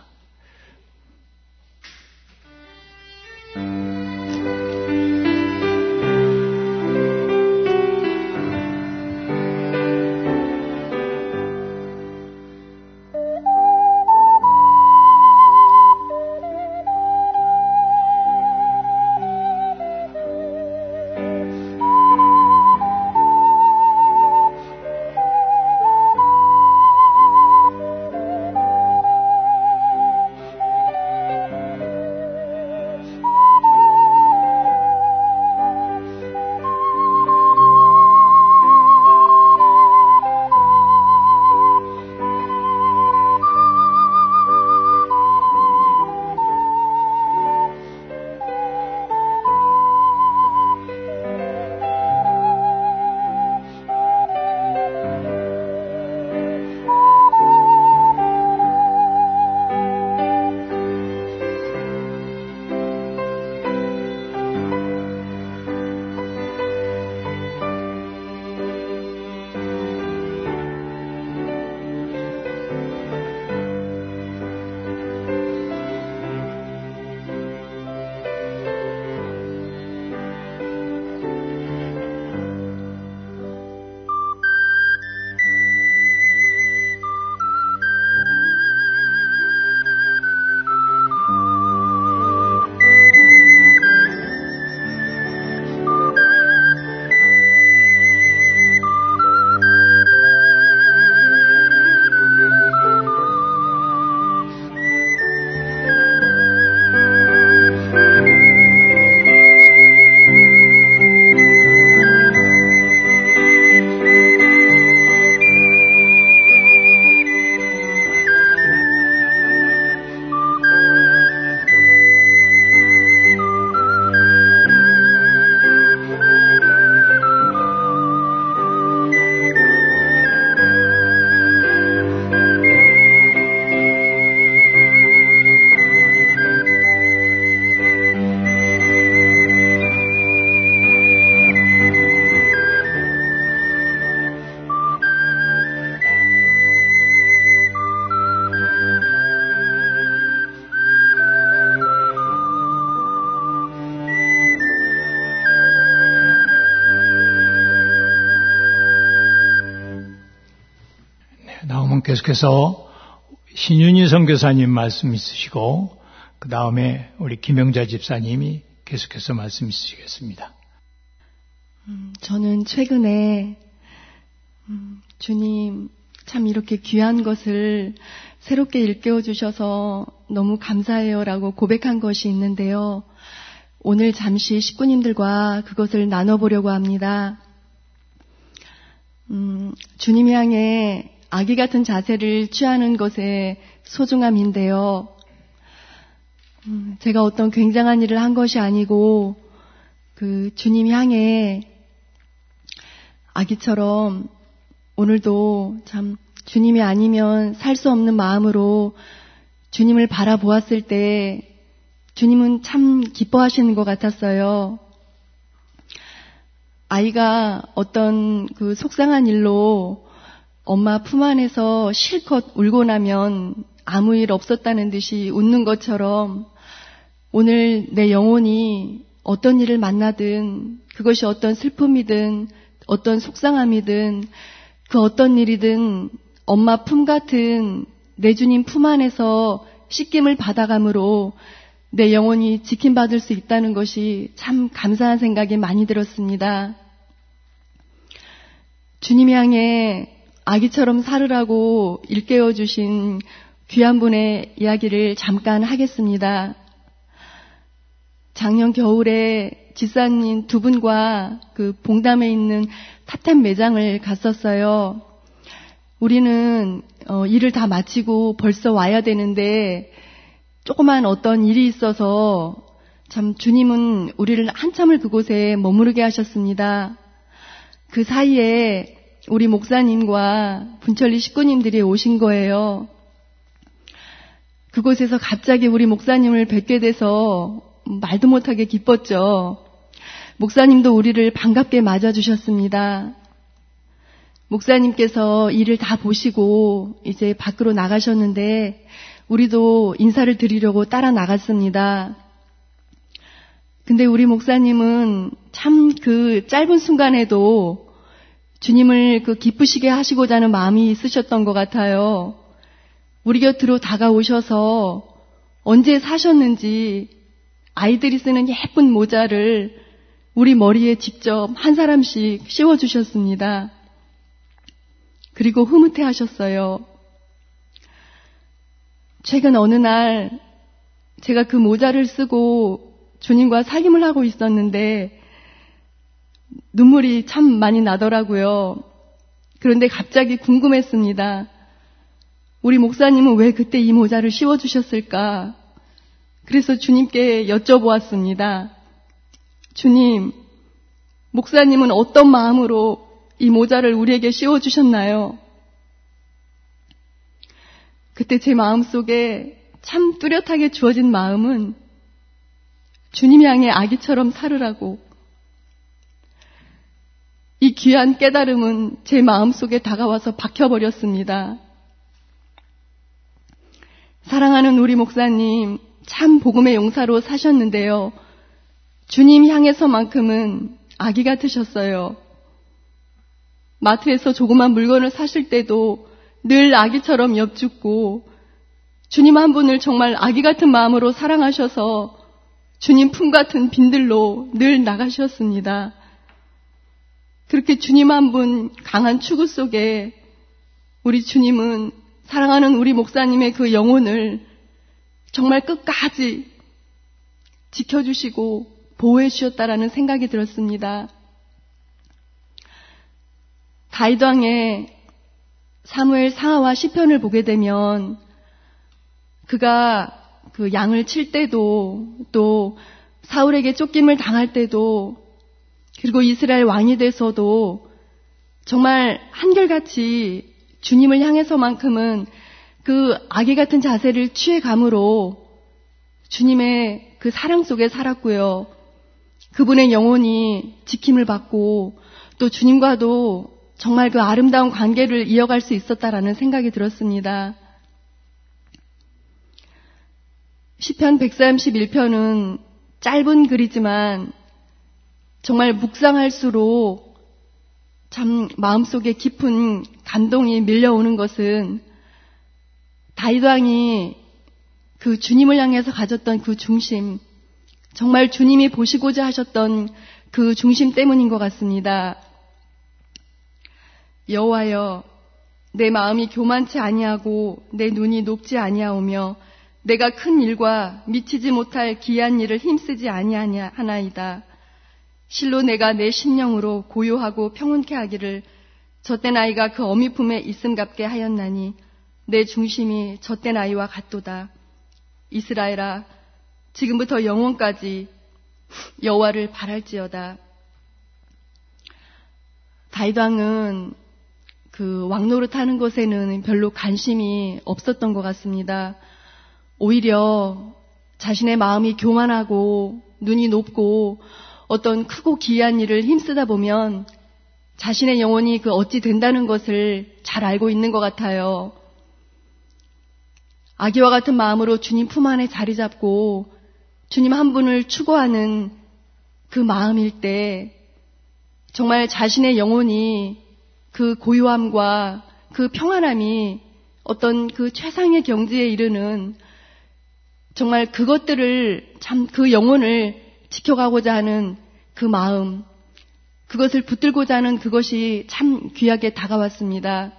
계속해서 신윤희 선교사님 말씀 있으시고 그 다음에 우리 김영자 집사님이 계속해서 말씀 있으시겠습니다. 음, 저는 최근에 음, 주님 참 이렇게 귀한 것을 새롭게 일깨워 주셔서 너무 감사해요라고 고백한 것이 있는데요. 오늘 잠시 식구님들과 그것을 나눠보려고 합니다. 음, 주님 향해 아기 같은 자세를 취하는 것의 소중함인데요. 음, 제가 어떤 굉장한 일을 한 것이 아니고 그 주님 향해 아기처럼 오늘도 참 주님이 아니면 살 수 없는 마음으로 주님을 바라보았을 때 주님은 참 기뻐하시는 것 같았어요. 아이가 어떤 그 속상한 일로 엄마 품 안에서 실컷 울고 나면 아무 일 없었다는 듯이 웃는 것처럼 오늘 내 영혼이 어떤 일을 만나든 그것이 어떤 슬픔이든 어떤 속상함이든 그 어떤 일이든 엄마 품 같은 내 주님 품 안에서 씻김을 받아감으로 내 영혼이 지킴받을 수 있다는 것이 참 감사한 생각이 많이 들었습니다. 주님 향해 아기처럼 살으라고 일깨워 주신 귀한 분의 이야기를 잠깐 하겠습니다. 작년 겨울에 집사님 두 분과 그 봉담에 있는 탑텐 매장을 갔었어요. 우리는 어, 일을 다 마치고 벌써 와야 되는데 조그만 어떤 일이 있어서 참 주님은 우리를 한참을 그곳에 머무르게 하셨습니다. 그 사이에 우리 목사님과 분천리 식구님들이 오신 거예요. 그곳에서 갑자기 우리 목사님을 뵙게 돼서 말도 못하게 기뻤죠. 목사님도 우리를 반갑게 맞아주셨습니다. 목사님께서 일을 다 보시고 이제 밖으로 나가셨는데 우리도 인사를 드리려고 따라 나갔습니다. 근데 우리 목사님은 참 그 짧은 순간에도 주님을 그 기쁘시게 하시고자 하는 마음이 있으셨던 것 같아요. 우리 곁으로 다가오셔서 언제 사셨는지 아이들이 쓰는 예쁜 모자를 우리 머리에 직접 한 사람씩 씌워주셨습니다. 그리고 흐뭇해 하셨어요. 최근 어느 날 제가 그 모자를 쓰고 주님과 사귐을 하고 있었는데 눈물이 참 많이 나더라고요. 그런데 갑자기 궁금했습니다. 우리 목사님은 왜 그때 이 모자를 씌워주셨을까? 그래서 주님께 여쭤보았습니다. 주님, 목사님은 어떤 마음으로 이 모자를 우리에게 씌워주셨나요? 그때 제 마음속에 참 뚜렷하게 주어진 마음은 주님 향해 아기처럼 살으라고. 이 귀한 깨달음은 제 마음속에 다가와서 박혀버렸습니다. 사랑하는 우리 목사님, 참 복음의 용사로 사셨는데요. 주님 향해서만큼은 아기 같으셨어요. 마트에서 조그만 물건을 사실 때도 늘 아기처럼 엽죽고 주님 한 분을 정말 아기 같은 마음으로 사랑하셔서 주님 품 같은 빈들로 늘 나가셨습니다. 그렇게 주님 한 분 강한 추구 속에 우리 주님은 사랑하는 우리 목사님의 그 영혼을 정말 끝까지 지켜주시고 보호해 주셨다라는 생각이 들었습니다. 다윗 왕의 사무엘 상하와 시편을 보게 되면 그가 그 양을 칠 때도 또 사울에게 쫓김을 당할 때도 그리고 이스라엘 왕이 돼서도 정말 한결같이 주님을 향해서만큼은 그 아기 같은 자세를 취해감으로 주님의 그 사랑 속에 살았고요. 그분의 영혼이 지킴을 받고 또 주님과도 정말 그 아름다운 관계를 이어갈 수 있었다라는 생각이 들었습니다. 시편 백삼십일 편은 짧은 글이지만 정말 묵상할수록 참 마음속에 깊은 감동이 밀려오는 것은 다윗 왕이 그 주님을 향해서 가졌던 그 중심, 정말 주님이 보시고자 하셨던 그 중심 때문인 것 같습니다. 여호와여, 내 마음이 교만치 아니하고 내 눈이 높지 아니하오며 내가 큰 일과 미치지 못할 기이한 일을 힘쓰지 아니하나이다. 실로 내가 내 심령으로 고요하고 평온케 하기를 젖된 아이가 그 어미 품에 있음같게 하였나니 내 중심이 젖된 아이와 같도다. 이스라엘아, 지금부터 영원까지 여호와를 바랄지어다. 다윗 왕은 그 왕노릇하는 것에는 별로 관심이 없었던 것 같습니다. 오히려 자신의 마음이 교만하고 눈이 높고 어떤 크고 기이한 일을 힘쓰다 보면 자신의 영혼이 그 어찌 된다는 것을 잘 알고 있는 것 같아요. 아기와 같은 마음으로 주님 품 안에 자리 잡고 주님 한 분을 추구하는 그 마음일 때 정말 자신의 영혼이 그 고요함과 그 평안함이 어떤 그 최상의 경지에 이르는 정말 그것들을 참 그 영혼을 지켜가고자 하는 그 마음, 그것을 붙들고자 하는 그것이 참 귀하게 다가왔습니다.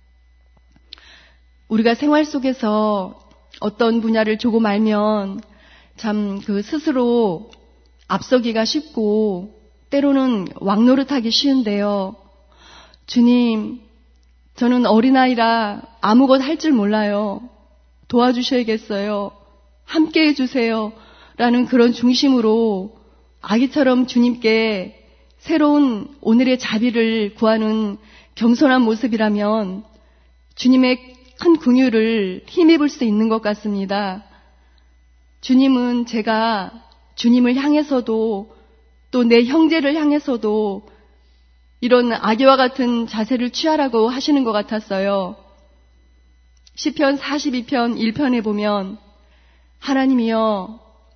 우리가 생활 속에서 어떤 분야를 조금 알면 참 그 스스로 앞서기가 쉽고 때로는 왕노릇하기 쉬운데요. 주님, 저는 어린아이라 아무것 할 줄 몰라요. 도와주셔야겠어요. 함께 해주세요. 라는 그런 중심으로 아기처럼 주님께 새로운 오늘의 자비를 구하는 겸손한 모습이라면 주님의 큰 긍휼을 힘입을 수 있는 것 같습니다. 주님은 제가 주님을 향해서도 또 내 형제를 향해서도 이런 아기와 같은 자세를 취하라고 하시는 것 같았어요. 시편 사십이 편 일 편에 보면 하나님이여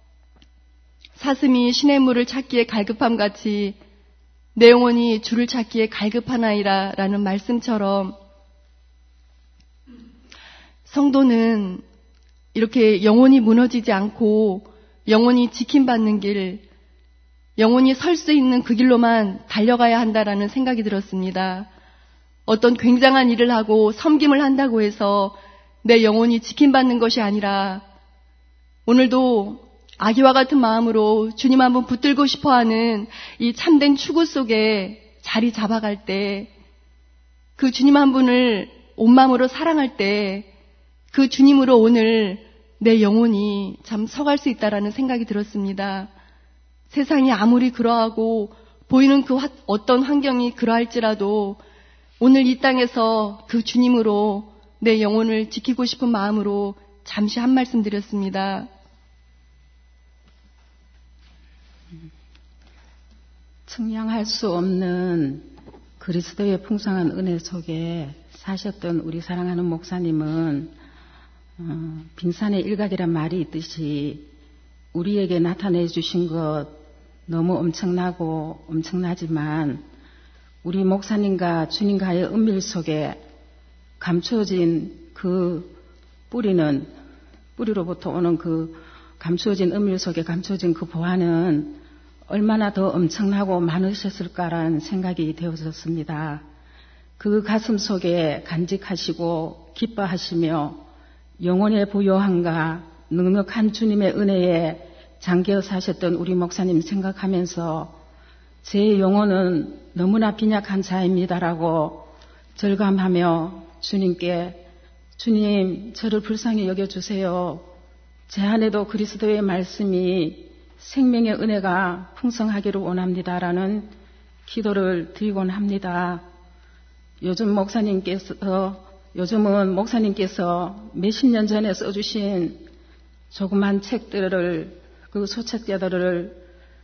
사슴이 시냇물을 찾기에 갈급함같이 내 영혼이 주를 찾기에 갈급하나이다 라는 말씀처럼 성도는 이렇게 영혼이 무너지지 않고 영혼이 지킴받는 길, 영혼이 설 수 있는 그 길로만 달려가야 한다라는 생각이 들었습니다. 어떤 굉장한 일을 하고 섬김을 한다고 해서 내 영혼이 지킴받는 것이 아니라 오늘도 아기와 같은 마음으로 주님 한번 붙들고 싶어하는 이 참된 추구 속에 자리 잡아갈 때, 그 주님 한 분을 온 마음으로 사랑할 때 그 주님으로 오늘 내 영혼이 참 서갈 수 있다라는 생각이 들었습니다. 세상이 아무리 그러하고 보이는 그 어떤 환경이 그러할지라도 오늘 이 땅에서 그 주님으로 내 영혼을 지키고 싶은 마음으로 잠시 한 말씀 드렸습니다. 측량할 수 없는 그리스도의 풍성한 은혜 속에 사셨던 우리 사랑하는 목사님은 어, 빙산의 일각이란 말이 있듯이 우리에게 나타내 주신 것 너무 엄청나고 엄청나지만 우리 목사님과 주님과의 은밀 속에 감추어진 그 뿌리는, 뿌리로부터 오는 그 감추어진 은밀 속에 감추어진 그 보안은 얼마나 더 엄청나고 많으셨을까라는 생각이 되어졌습니다. 그 가슴 속에 간직하시고 기뻐하시며 영혼의 부요함과 넉넉한 주님의 은혜에 잠겨 사셨던 우리 목사님 생각하면서 제 영혼은 너무나 빈약한 자입니다라고 절감하며 주님께 주님 저를 불쌍히 여겨주세요. 제 안에도 그리스도의 말씀이 생명의 은혜가 풍성하기를 원합니다라는 기도를 드리곤 합니다. 요즘 목사님께서 요즘은 목사님께서 몇십 년 전에 써주신 조그만 책들을, 그 소책자들을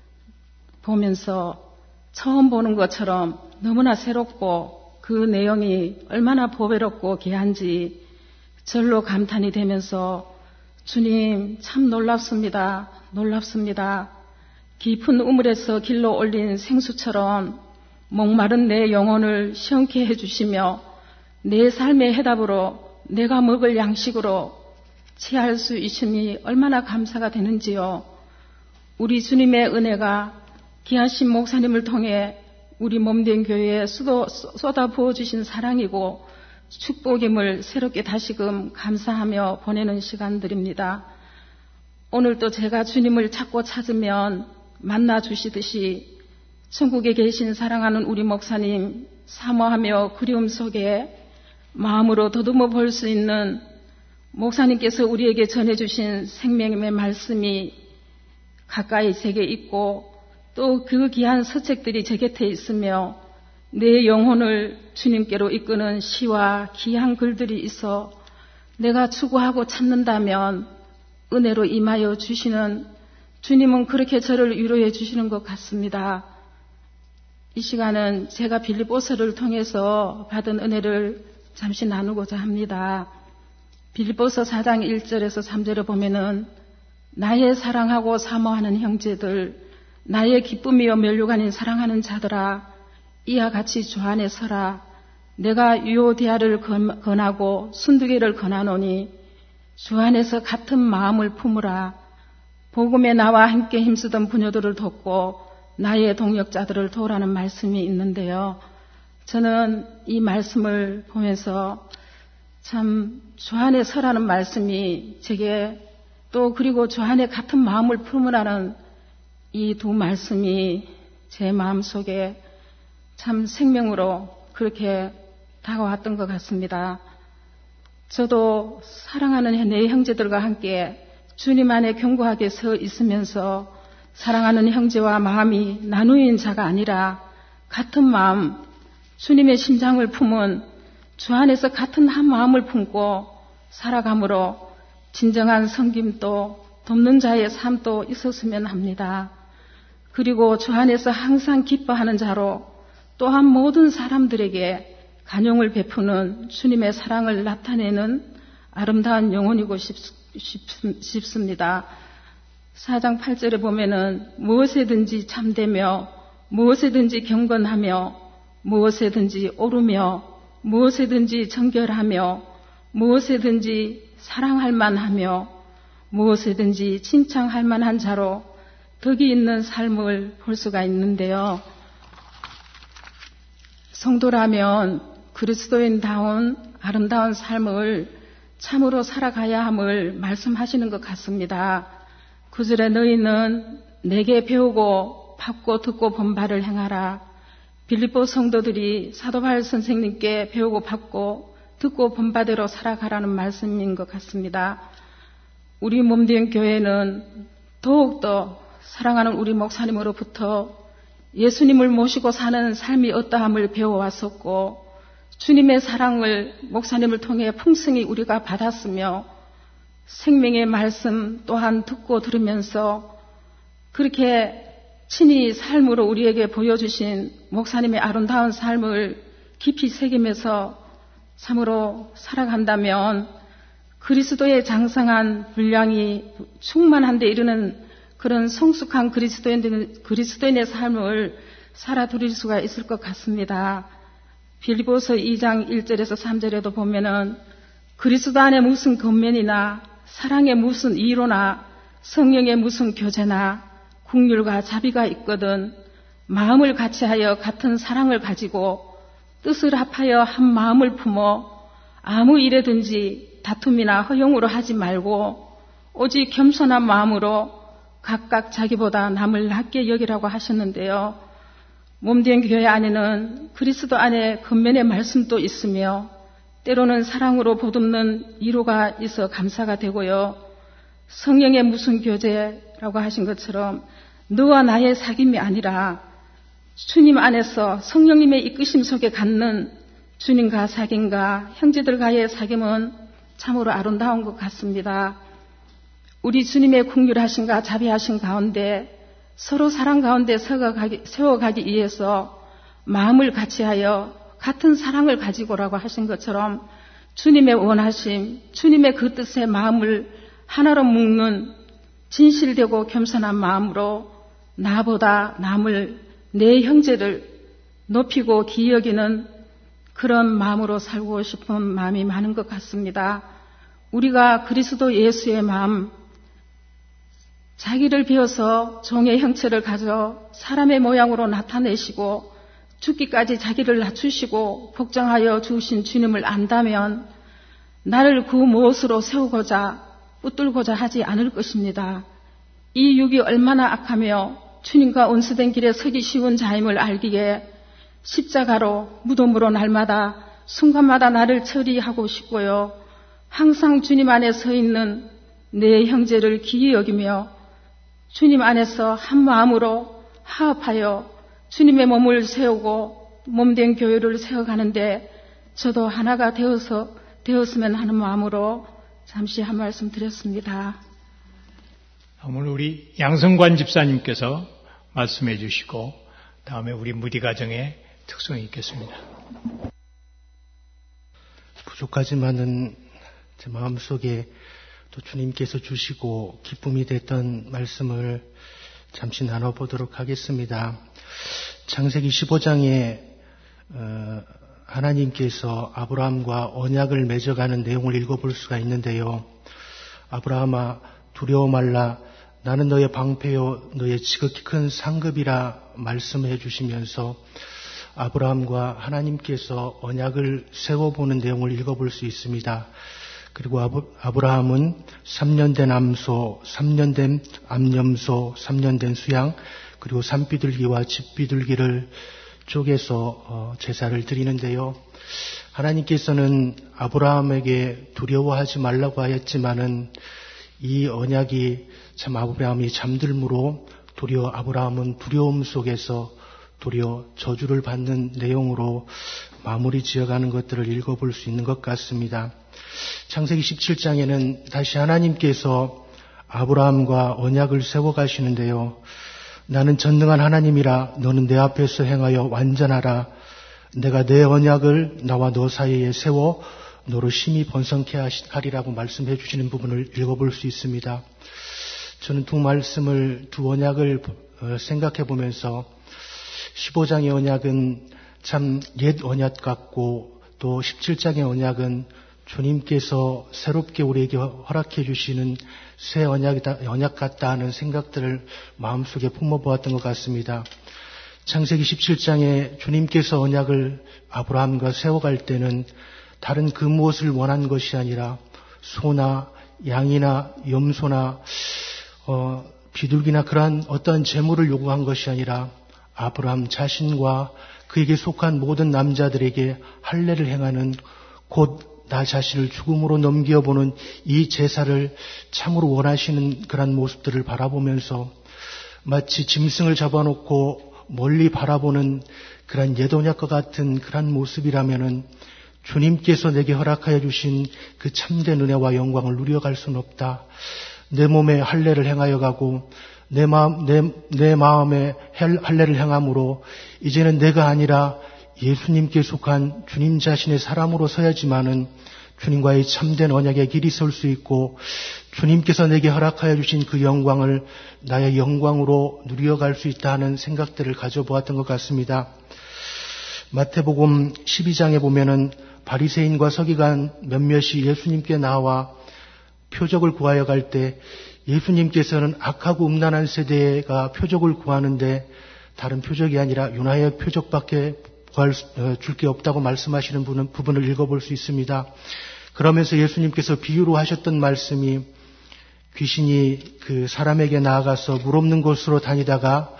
보면서 처음 보는 것처럼 너무나 새롭고 그 내용이 얼마나 보배롭고 귀한지 절로 감탄이 되면서 주님 참 놀랍습니다. 놀랍습니다. 깊은 우물에서 길러 올린 생수처럼 목마른 내 영혼을 시원케 해주시며 내 삶의 해답으로 내가 먹을 양식으로 취할 수 있으니 얼마나 감사가 되는지요. 우리 주님의 은혜가 귀하신 목사님을 통해 우리 몸된 교회에 쏟아 부어주신 사랑이고 축복임을 새롭게 다시금 감사하며 보내는 시간들입니다. 오늘도 제가 주님을 찾고 찾으면 만나 주시듯이 천국에 계신 사랑하는 우리 목사님 사모하며 그리움 속에 마음으로 더듬어 볼 수 있는 목사님께서 우리에게 전해주신 생명의 말씀이 가까이 제게 있고 또 그 귀한 서책들이 제 곁에 있으며 내 영혼을 주님께로 이끄는 시와 귀한 글들이 있어 내가 추구하고 찾는다면 은혜로 임하여 주시는 주님은 그렇게 저를 위로해 주시는 것 같습니다. 이 시간은 제가 빌립보서를 통해서 받은 은혜를 잠시 나누고자 합니다. 빌립보서 사 장 일 절에서 삼 절에 보면은 나의 사랑하고 사모하는 형제들, 나의 기쁨이요 면류관인 사랑하는 자들아, 이와 같이 주 안에 서라. 내가 유오디아를 권하고 순두개를 권하노니 주 안에서 같은 마음을 품으라. 복음에 나와 함께 힘쓰던 부녀들을 돕고 나의 동역자들을 도우라는 말씀이 있는데요. 저는 이 말씀을 보면서 참 주 안에 서라는 말씀이 제게 또 그리고 주 안에 같은 마음을 품으라는 이 두 말씀이 제 마음속에 참 생명으로 그렇게 다가왔던 것 같습니다. 저도 사랑하는 내 형제들과 함께 주님 안에 견고하게 서 있으면서 사랑하는 형제와 마음이 나누인 자가 아니라 같은 마음, 주님의 심장을 품은 주 안에서 같은 한 마음을 품고 살아감으로 진정한 섬김도 돕는 자의 삶도 있었으면 합니다. 그리고 주 안에서 항상 기뻐하는 자로 또한 모든 사람들에게 간용을 베푸는 주님의 사랑을 나타내는 아름다운 영혼이고 싶, 싶, 싶습니다. 사 장 팔 절에 보면은 무엇에든지 참되며 무엇에든지 경건하며 무엇에든지 오르며 무엇에든지 정결하며 무엇에든지 사랑할 만하며 무엇에든지 칭찬할 만한 자로 덕이 있는 삶을 볼 수가 있는데요. 성도라면 그리스도인다운 아름다운 삶을 참으로 살아가야 함을 말씀하시는 것 같습니다. 구 절에 너희는 내게 배우고 받고 듣고 본 바를 행하라. 빌립보 성도들이 사도 바울 선생님께 배우고 받고 듣고 본 바대로 살아가라는 말씀인 것 같습니다. 우리 몸된 교회는 더욱더 사랑하는 우리 목사님으로부터 예수님을 모시고 사는 삶이 어떠함을 배워왔었고 주님의 사랑을 목사님을 통해 풍성히 우리가 받았으며 생명의 말씀 또한 듣고 들으면서 그렇게 친히 삶으로 우리에게 보여주신 목사님의 아름다운 삶을 깊이 새기면서 참으로 살아간다면 그리스도의 장성한 분량이 충만한 데 이르는 그런 성숙한 그리스도인, 그리스도인의 삶을 살아드릴 수가 있을 것 같습니다. 빌립보서 이 장 일 절에서 삼 절에도 보면은 그리스도 안에 무슨 겉면이나 사랑에 무슨 이로나 성령의 무슨 교제나 국률과 자비가 있거든 마음을 같이하여 같은 사랑을 가지고 뜻을 합하여 한 마음을 품어 아무 일에든지 다툼이나 허용으로 하지 말고 오직 겸손한 마음으로 각각 자기보다 남을 낮게 여기라고 하셨는데요. 몸된 교회 안에는 그리스도 안에 겉면의 말씀도 있으며 때로는 사랑으로 보듬는 위로가 있어 감사가 되고요. 성령의 무슨 교제라고 하신 것처럼 너와 나의 사귐이 아니라 주님 안에서 성령님의 이끄심 속에 갖는 주님과 사귐과 형제들과의 사귐은 참으로 아름다운 것 같습니다. 우리 주님의 긍휼하심과 자비하심 가운데 서로 사랑 가운데 세워가기, 세워가기 위해서 마음을 같이하여 같은 사랑을 가지고라고 하신 것처럼 주님의 원하심, 주님의 그 뜻의 마음을 하나로 묶는 진실되고 겸손한 마음으로 나보다 남을 내 형제를 높이고 기이 여기는 그런 마음으로 살고 싶은 마음이 많은 것 같습니다. 우리가 그리스도 예수의 마음, 자기를 비워서 종의 형체를 가져 사람의 모양으로 나타내시고 죽기까지 자기를 낮추시고 복종하여 주신 주님을 안다면 나를 그 무엇으로 세우고자 붙들고자 하지 않을 것입니다. 이 육이 얼마나 악하며 주님과 원수된 길에 서기 쉬운 자임을 알기에 십자가로 무덤으로 날마다 순간마다 나를 처리하고 싶고요. 항상 주님 안에 서 있는 내 형제를 기이 여기며 주님 안에서 한 마음으로 화합하여 주님의 몸을 세우고 몸된 교회를 세워가는데 저도 하나가 되어서 되었으면 하는 마음으로 잠시 한 말씀 드렸습니다. 오늘 우리 양성관 집사님께서 말씀해 주시고 다음에 우리 무디 가정의 특성이 있겠습니다. 부족하지만은 제 마음속에 또 주님께서 주시고 기쁨이 됐던 말씀을 잠시 나눠보도록 하겠습니다. 창세기 십오 장에 어, 하나님께서 아브라함과 언약을 맺어가는 내용을 읽어볼 수가 있는데요. 아브라함아 두려워 말라 나는 너의 방패요 너의 지극히 큰 상급이라 말씀해 주시면서 아브라함과 하나님께서 언약을 세워보는 내용을 읽어볼 수 있습니다. 그리고 아브, 아브라함은 삼 년 된 암소, 삼 년 된 암염소, 삼 년 된 수양, 그리고 산비둘기와 집비둘기를 쪼개서 어, 제사를 드리는데요. 하나님께서는 아브라함에게 두려워하지 말라고 하였지만은 이 언약이 참 아브라함이 잠들므로 도리어 아브라함은 두려움 속에서 도리어 저주를 받는 내용으로 마무리 지어가는 것들을 읽어볼 수 있는 것 같습니다. 창세기 십칠 장에는 다시 하나님께서 아브라함과 언약을 세워가시는데요. 나는 전능한 하나님이라 너는 내 앞에서 행하여 완전하라. 내가 내 언약을 나와 너 사이에 세워 너로 심히 번성케 하리라고 말씀해 주시는 부분을 읽어볼 수 있습니다. 저는 두 말씀을, 두 언약을 생각해 보면서 십오 장의 언약은 참 옛 언약 같고 또 십칠 장의 언약은 주님께서 새롭게 우리에게 허락해 주시는 새 언약이다, 언약 같다 하는 생각들을 마음속에 품어보았던 것 같습니다. 창세기 십칠 장에 주님께서 언약을 아브라함과 세워갈 때는 다른 그 무엇을 원한 것이 아니라 소나 양이나 염소나 어, 비둘기나 그러한 어떠한 재물을 요구한 것이 아니라 아브라함 자신과 그에게 속한 모든 남자들에게 할례를 행하는 곧 나 자신을 죽음으로 넘겨보는 이 제사를 참으로 원하시는 그런 모습들을 바라보면서 마치 짐승을 잡아놓고 멀리 바라보는 그런 옛 언약과 같은 그런 모습이라면은 주님께서 내게 허락하여 주신 그 참된 은혜와 영광을 누려갈 수는 없다. 내 몸에 할례를 행하여 가고 내 마음, 내, 내 마음에 할례를 행함으로 이제는 내가 아니라 예수님께 속한 주님 자신의 사람으로 서야지만은 주님과의 참된 언약의 길이 설 수 있고 주님께서 내게 허락하여 주신 그 영광을 나의 영광으로 누려갈 수 있다 하는 생각들을 가져보았던 것 같습니다. 마태복음 십이 장에 보면은 바리새인과 서기관 몇몇이 예수님께 나와 표적을 구하여 갈 때 예수님께서는 악하고 음란한 세대가 표적을 구하는데 다른 표적이 아니라 윤화의 표적밖에 구할 줄 게 없다고 말씀하시는 부분을 읽어볼 수 있습니다. 그러면서 예수님께서 비유로 하셨던 말씀이 귀신이 그 사람에게 나아가서 물 없는 곳으로 다니다가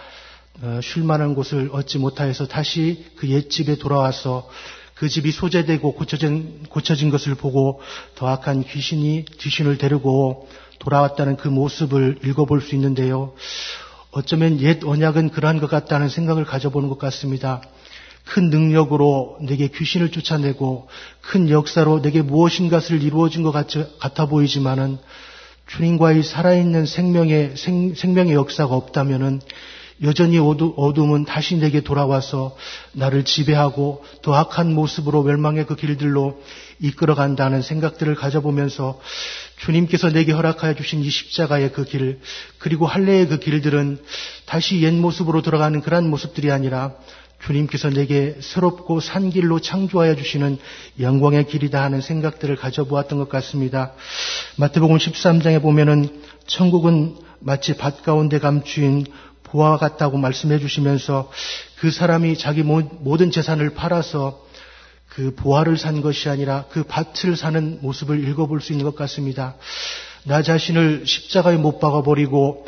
쉴 만한 곳을 얻지 못하여서 다시 그 옛집에 돌아와서 그 집이 소재되고 고쳐진, 고쳐진 것을 보고 더 악한 귀신이 귀신을 데리고 돌아왔다는 그 모습을 읽어볼 수 있는데요. 어쩌면 옛 언약은 그러한 것 같다는 생각을 가져보는 것 같습니다. 큰 능력으로 내게 귀신을 쫓아내고 큰 역사로 내게 무엇인가를 이루어진 것 같아 보이지만은 주님과의 살아있는 생명의 생, 생명의 역사가 없다면은 여전히 어두, 어둠은 다시 내게 돌아와서 나를 지배하고 더 악한 모습으로 멸망의 그 길들로 이끌어간다는 생각들을 가져보면서 주님께서 내게 허락하여 주신 이 십자가의 그 길, 그리고 할례의 그 길들은 다시 옛 모습으로 돌아가는 그러한 모습들이 아니라 주님께서 내게 새롭고 산 길로 창조하여 주시는 영광의 길이다 하는 생각들을 가져보았던 것 같습니다. 마태복음 십삼 장에 보면은 천국은 마치 밭 가운데 감추인 보화와 같다고 말씀해 주시면서 그 사람이 자기 모든 재산을 팔아서 그 보화를 산 것이 아니라 그 밭을 사는 모습을 읽어볼 수 있는 것 같습니다. 나 자신을 십자가에 못 박아버리고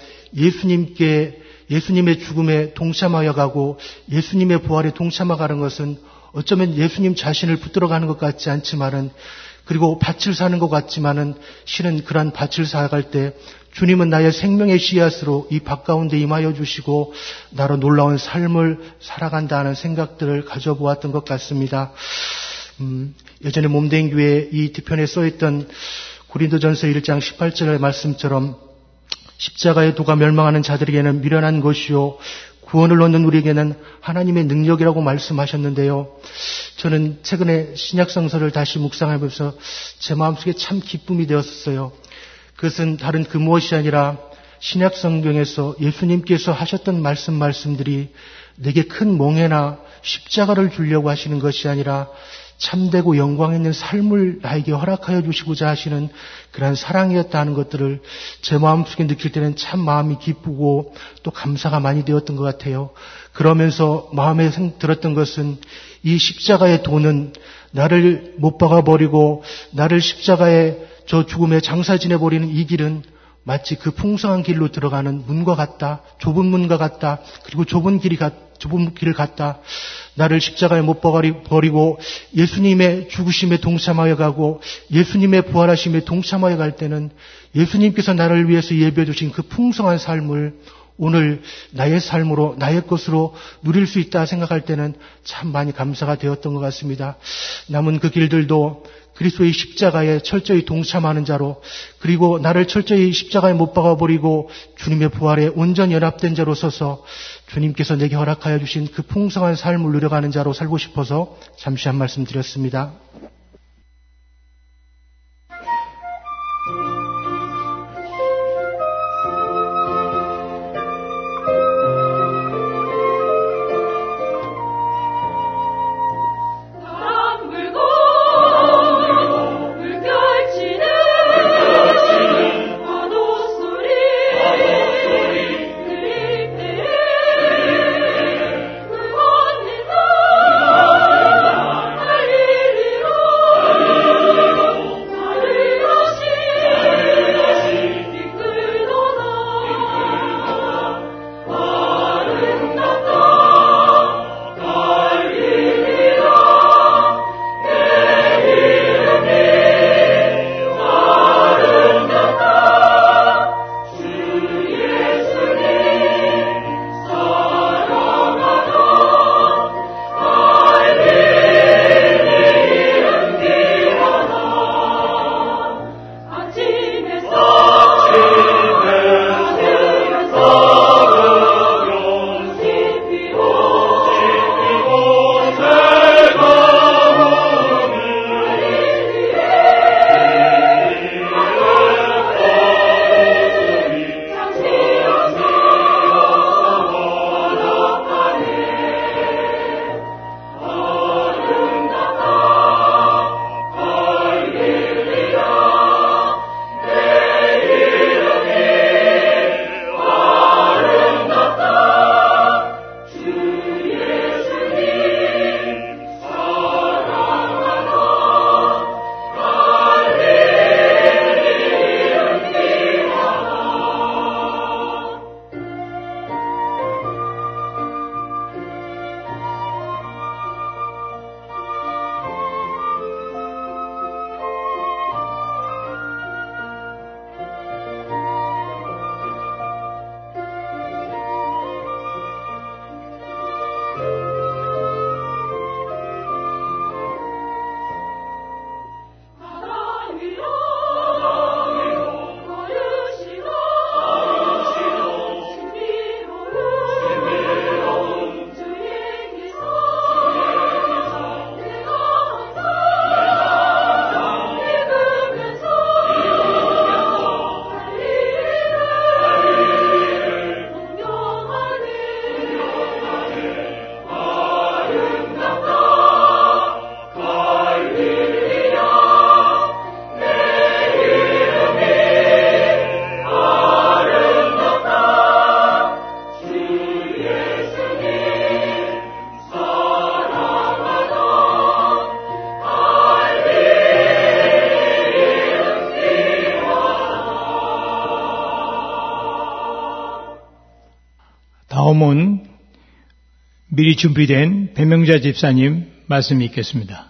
예수님께 예수님의 죽음에 동참하여 가고 예수님의 부활에 동참하가는 것은 어쩌면 예수님 자신을 붙들어가는 것 같지 않지만은 그리고 밭을 사는 것 같지만은 실은 그러한 밭을 사갈 때 주님은 나의 생명의 씨앗으로 이 밭 가운데 임하여 주시고 나로 놀라운 삶을 살아간다는 생각들을 가져보았던 것 같습니다. 음, 예전에 몸된 교회 이 뒤편에 써있던 고린도전서 일 장 십팔 절의 말씀처럼 십자가의 도가 멸망하는 자들에게는 미련한 것이요 구원을 얻는 우리에게는 하나님의 능력이라고 말씀하셨는데요. 저는 최근에 신약성서를 다시 묵상하면서 제 마음속에 참 기쁨이 되었어요. 그것은 다른 그 무엇이 아니라 신약성경에서 예수님께서 하셨던 말씀 말씀들이 내게 큰 몽해나 십자가를 주려고 하시는 것이 아니라 참되고 영광 있는 삶을 나에게 허락하여 주시고자 하시는 그러한 사랑이었다는 것들을 제 마음속에 느낄 때는 참 마음이 기쁘고 또 감사가 많이 되었던 것 같아요. 그러면서 마음에 들었던 것은 이 십자가의 도는 나를 못 박아버리고 나를 십자가에 저 죽음의 장사 지내버리는 이 길은 마치 그 풍성한 길로 들어가는 문과 같다. 좁은 문과 같다. 그리고 좁은 길이 같, 좁은 길을 갔다. 나를 십자가에 못 버리고 예수님의 죽으심에 동참하여 가고 예수님의 부활하심에 동참하여 갈 때는 예수님께서 나를 위해서 예비해 주신 그 풍성한 삶을 오늘 나의 삶으로 나의 것으로 누릴 수 있다 생각할 때는 참 많이 감사가 되었던 것 같습니다. 남은 그 길들도 그리스도의 십자가에 철저히 동참하는 자로, 그리고 나를 철저히 십자가에 못 박아버리고 주님의 부활에 온전히 연합된 자로 서서 주님께서 내게 허락하여 주신 그 풍성한 삶을 누려가는 자로 살고 싶어서 잠시 한 말씀 드렸습니다. 다음은 미리 준비된 배명자 집사님 말씀이 있겠습니다.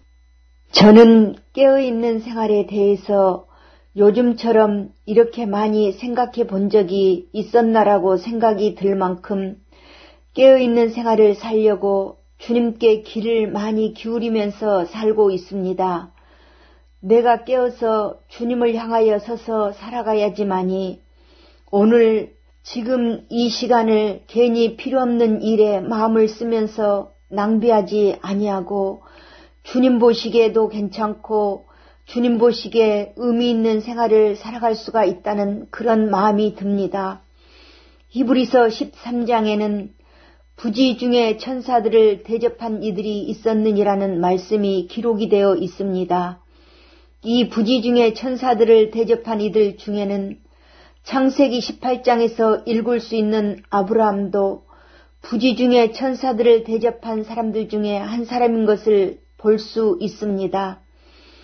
저는 깨어있는 생활에 대해서 요즘처럼 이렇게 많이 생각해 본 적이 있었나라고 생각이 들 만큼 깨어있는 생활을 살려고 주님께 귀를 많이 기울이면서 살고 있습니다. 내가 깨어서 주님을 향하여 서서 살아가야지만이 오늘 지금 이 시간을 괜히 필요없는 일에 마음을 쓰면서 낭비하지 아니하고 주님 보시기에도 괜찮고 주님 보시기에 의미 있는 생활을 살아갈 수가 있다는 그런 마음이 듭니다. 히브리서 십삼 장에는 부지 중에 천사들을 대접한 이들이 있었느니라는 말씀이 기록이 되어 있습니다. 이 부지 중에 천사들을 대접한 이들 중에는 창세기 십팔 장에서 읽을 수 있는 아브라함도 부지 중에 천사들을 대접한 사람들 중에 한 사람인 것을 볼 수 있습니다.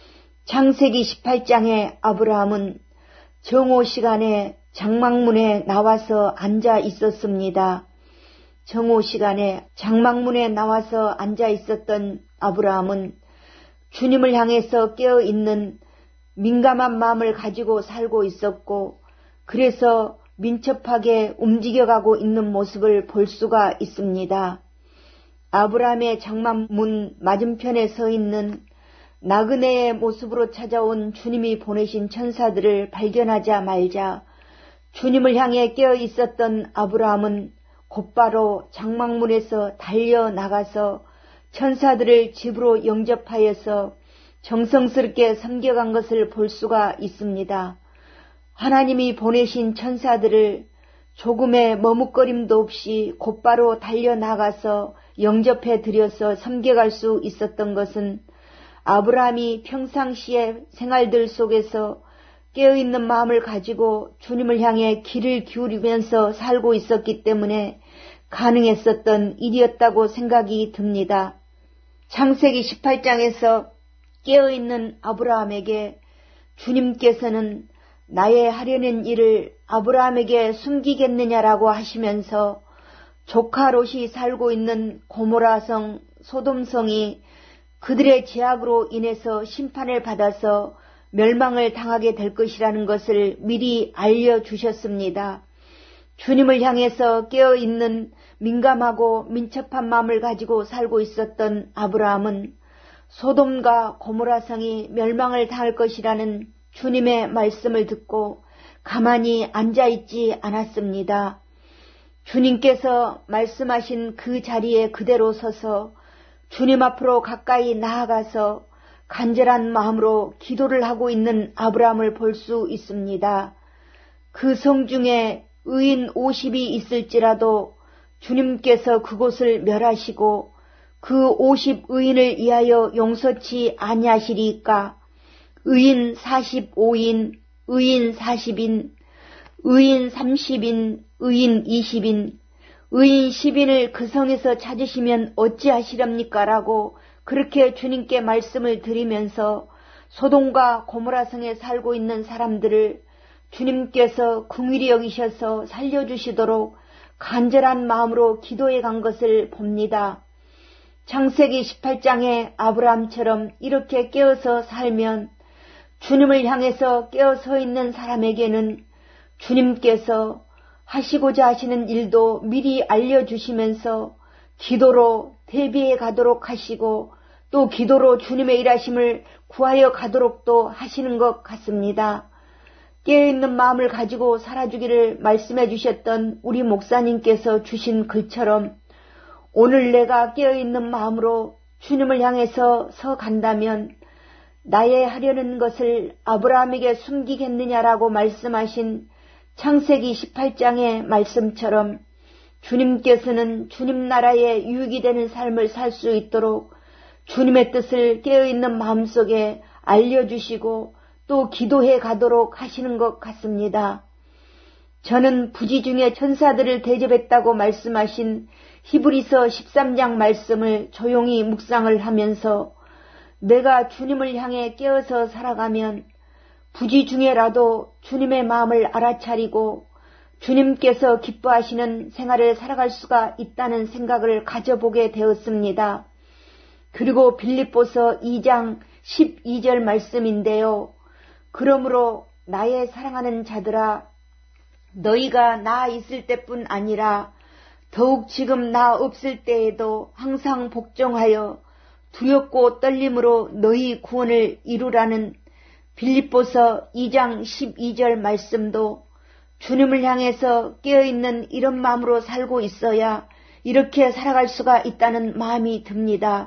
창세기 십팔 장의 아브라함은 정오 시간에 장막문에 나와서 앉아 있었습니다. 정오 시간에 장막문에 나와서 앉아 있었던 아브라함은 주님을 향해서 깨어있는 민감한 마음을 가지고 살고 있었고, 그래서 민첩하게 움직여가고 있는 모습을 볼 수가 있습니다. 아브라함의 장막문 맞은편에 서 있는 나그네의 모습으로 찾아온 주님이 보내신 천사들을 발견하자 말자 주님을 향해 깨어 있었던 아브라함은 곧바로 장막문에서 달려나가서 천사들을 집으로 영접하여서 정성스럽게 섬겨간 것을 볼 수가 있습니다. 하나님이 보내신 천사들을 조금의 머뭇거림도 없이 곧바로 달려나가서 영접해 드려서 섬겨갈 수 있었던 것은 아브라함이 평상시의 생활들 속에서 깨어있는 마음을 가지고 주님을 향해 귀를 기울이면서 살고 있었기 때문에 가능했었던 일이었다고 생각이 듭니다. 창세기 십팔 장에서 깨어있는 아브라함에게 주님께서는 나의 하려는 일을 아브라함에게 숨기겠느냐라고 하시면서 조카 롯이 살고 있는 고모라성, 소돔성이 그들의 죄악으로 인해서 심판을 받아서 멸망을 당하게 될 것이라는 것을 미리 알려주셨습니다. 주님을 향해서 깨어있는 민감하고 민첩한 마음을 가지고 살고 있었던 아브라함은 소돔과 고모라성이 멸망을 당할 것이라는 주님의 말씀을 듣고 가만히 앉아있지 않았습니다. 주님께서 말씀하신 그 자리에 그대로 서서 주님 앞으로 가까이 나아가서 간절한 마음으로 기도를 하고 있는 아브라함을 볼 수 있습니다. 그 성 중에 의인 오십이 있을지라도 주님께서 그곳을 멸하시고 그 오십 의인을 위하여 용서치 아니하시리까? 의인 사십오인, 의인 사십인, 의인 삼십인, 의인 이십인, 의인 십인을 그 성에서 찾으시면 어찌하시렵니까? 라고 그렇게 주님께 말씀을 드리면서 소돔과 고모라 성에 살고 있는 사람들을 주님께서 긍휼히 여기셔서 살려주시도록 간절한 마음으로 기도해 간 것을 봅니다. 창세기 십팔 장의 아브라함처럼 이렇게 깨어서 살면 주님을 향해서 깨어서 있는 사람에게는 주님께서 하시고자 하시는 일도 미리 알려주시면서 기도로 대비해 가도록 하시고 또 기도로 주님의 일하심을 구하여 가도록도 하시는 것 같습니다. 깨어있는 마음을 가지고 살아주기를 말씀해 주셨던 우리 목사님께서 주신 글처럼 오늘 내가 깨어있는 마음으로 주님을 향해서 서 간다면 나의 하려는 것을 아브라함에게 숨기겠느냐라고 말씀하신 창세기 십팔 장의 말씀처럼 주님께서는 주님 나라에 유익이 되는 삶을 살 수 있도록 주님의 뜻을 깨어있는 마음속에 알려주시고 또 기도해 가도록 하시는 것 같습니다. 저는 부지 중에 천사들을 대접했다고 말씀하신 히브리서 십삼 장 말씀을 조용히 묵상을 하면서 내가 주님을 향해 깨어서 살아가면 부지 중에라도 주님의 마음을 알아차리고 주님께서 기뻐하시는 생활을 살아갈 수가 있다는 생각을 가져보게 되었습니다. 그리고 빌립보서 이 장 십이 절 말씀인데요. 그러므로 나의 사랑하는 자들아 너희가 나 있을 때뿐 아니라 더욱 지금 나 없을 때에도 항상 복종하여 두렵고 떨림으로 너희 구원을 이루라는 빌립보서 이 장 십이 절 말씀도 주님을 향해서 깨어있는 이런 마음으로 살고 있어야 이렇게 살아갈 수가 있다는 마음이 듭니다.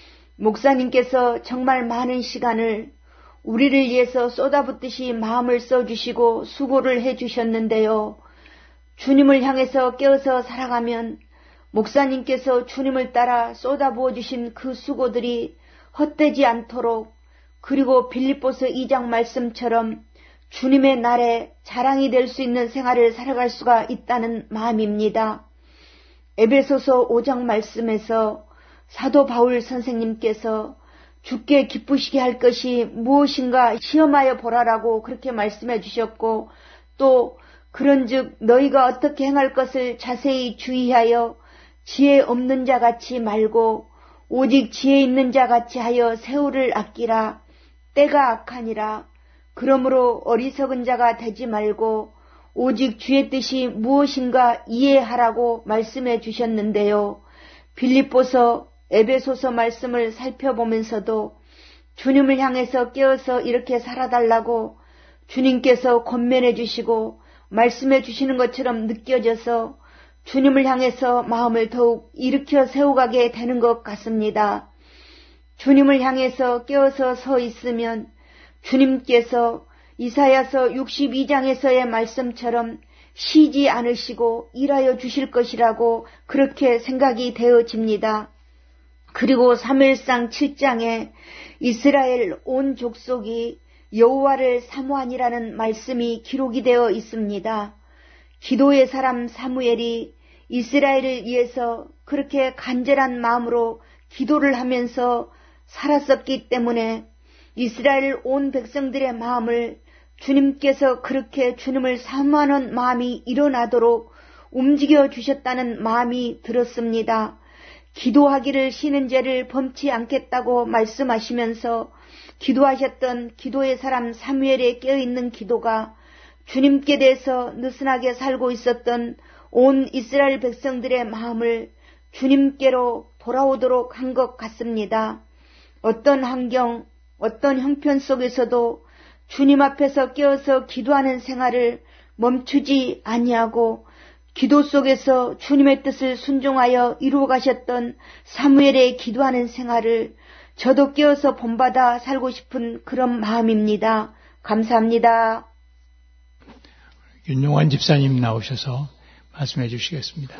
목사님께서 정말 많은 시간을 우리를 위해서 쏟아붓듯이 마음을 써주시고 수고를 해주셨는데요. 주님을 향해서 깨어서 살아가면 목사님께서 주님을 따라 쏟아부어주신 그 수고들이 헛되지 않도록 그리고 빌립보서 이 장 말씀처럼 주님의 날에 자랑이 될 수 있는 생활을 살아갈 수가 있다는 마음입니다. 에베소서 오 장 말씀에서 사도 바울 선생님께서 주께 기쁘시게 할 것이 무엇인가 시험하여 보라라고 그렇게 말씀해 주셨고, 또 그런즉 너희가 어떻게 행할 것을 자세히 주의하여 지혜 없는 자 같이 말고 오직 지혜 있는 자 같이 하여 세월을 아끼라. 때가 악하니라. 그러므로 어리석은 자가 되지 말고 오직 주의 뜻이 무엇인가 이해하라고 말씀해 주셨는데요. 빌립보서, 에베소서 말씀을 살펴보면서도 주님을 향해서 깨어서 이렇게 살아달라고 주님께서 권면해 주시고 말씀해 주시는 것처럼 느껴져서 주님을 향해서 마음을 더욱 일으켜 세워가게 되는 것 같습니다. 주님을 향해서 깨어서 서 있으면 주님께서 이사야서 육십이 장에서의 말씀처럼 쉬지 않으시고 일하여 주실 것이라고 그렇게 생각이 되어집니다. 그리고 사무엘상 칠 장에 이스라엘 온 족속이 여호와를 사모하니라는 말씀이 기록이 되어 있습니다. 기도의 사람 사무엘이 이스라엘을 위해서 그렇게 간절한 마음으로 기도를 하면서 살았었기 때문에 이스라엘 온 백성들의 마음을 주님께서 그렇게 주님을 사모하는 마음이 일어나도록 움직여 주셨다는 마음이 들었습니다. 기도하기를 쉬는 죄를 범치 않겠다고 말씀하시면서 기도하셨던 기도의 사람 사무엘의 깨어있는 기도가 주님께 대해서 느슨하게 살고 있었던 온 이스라엘 백성들의 마음을 주님께로 돌아오도록 한 것 같습니다. 어떤 환경, 어떤 형편 속에서도 주님 앞에서 깨어서 기도하는 생활을 멈추지 아니하고 기도 속에서 주님의 뜻을 순종하여 이루어 가셨던 사무엘의 기도하는 생활을 저도 깨어서 본받아 살고 싶은 그런 마음입니다. 감사합니다. 윤용환 집사님 나오셔서 말씀해 주시겠습니다.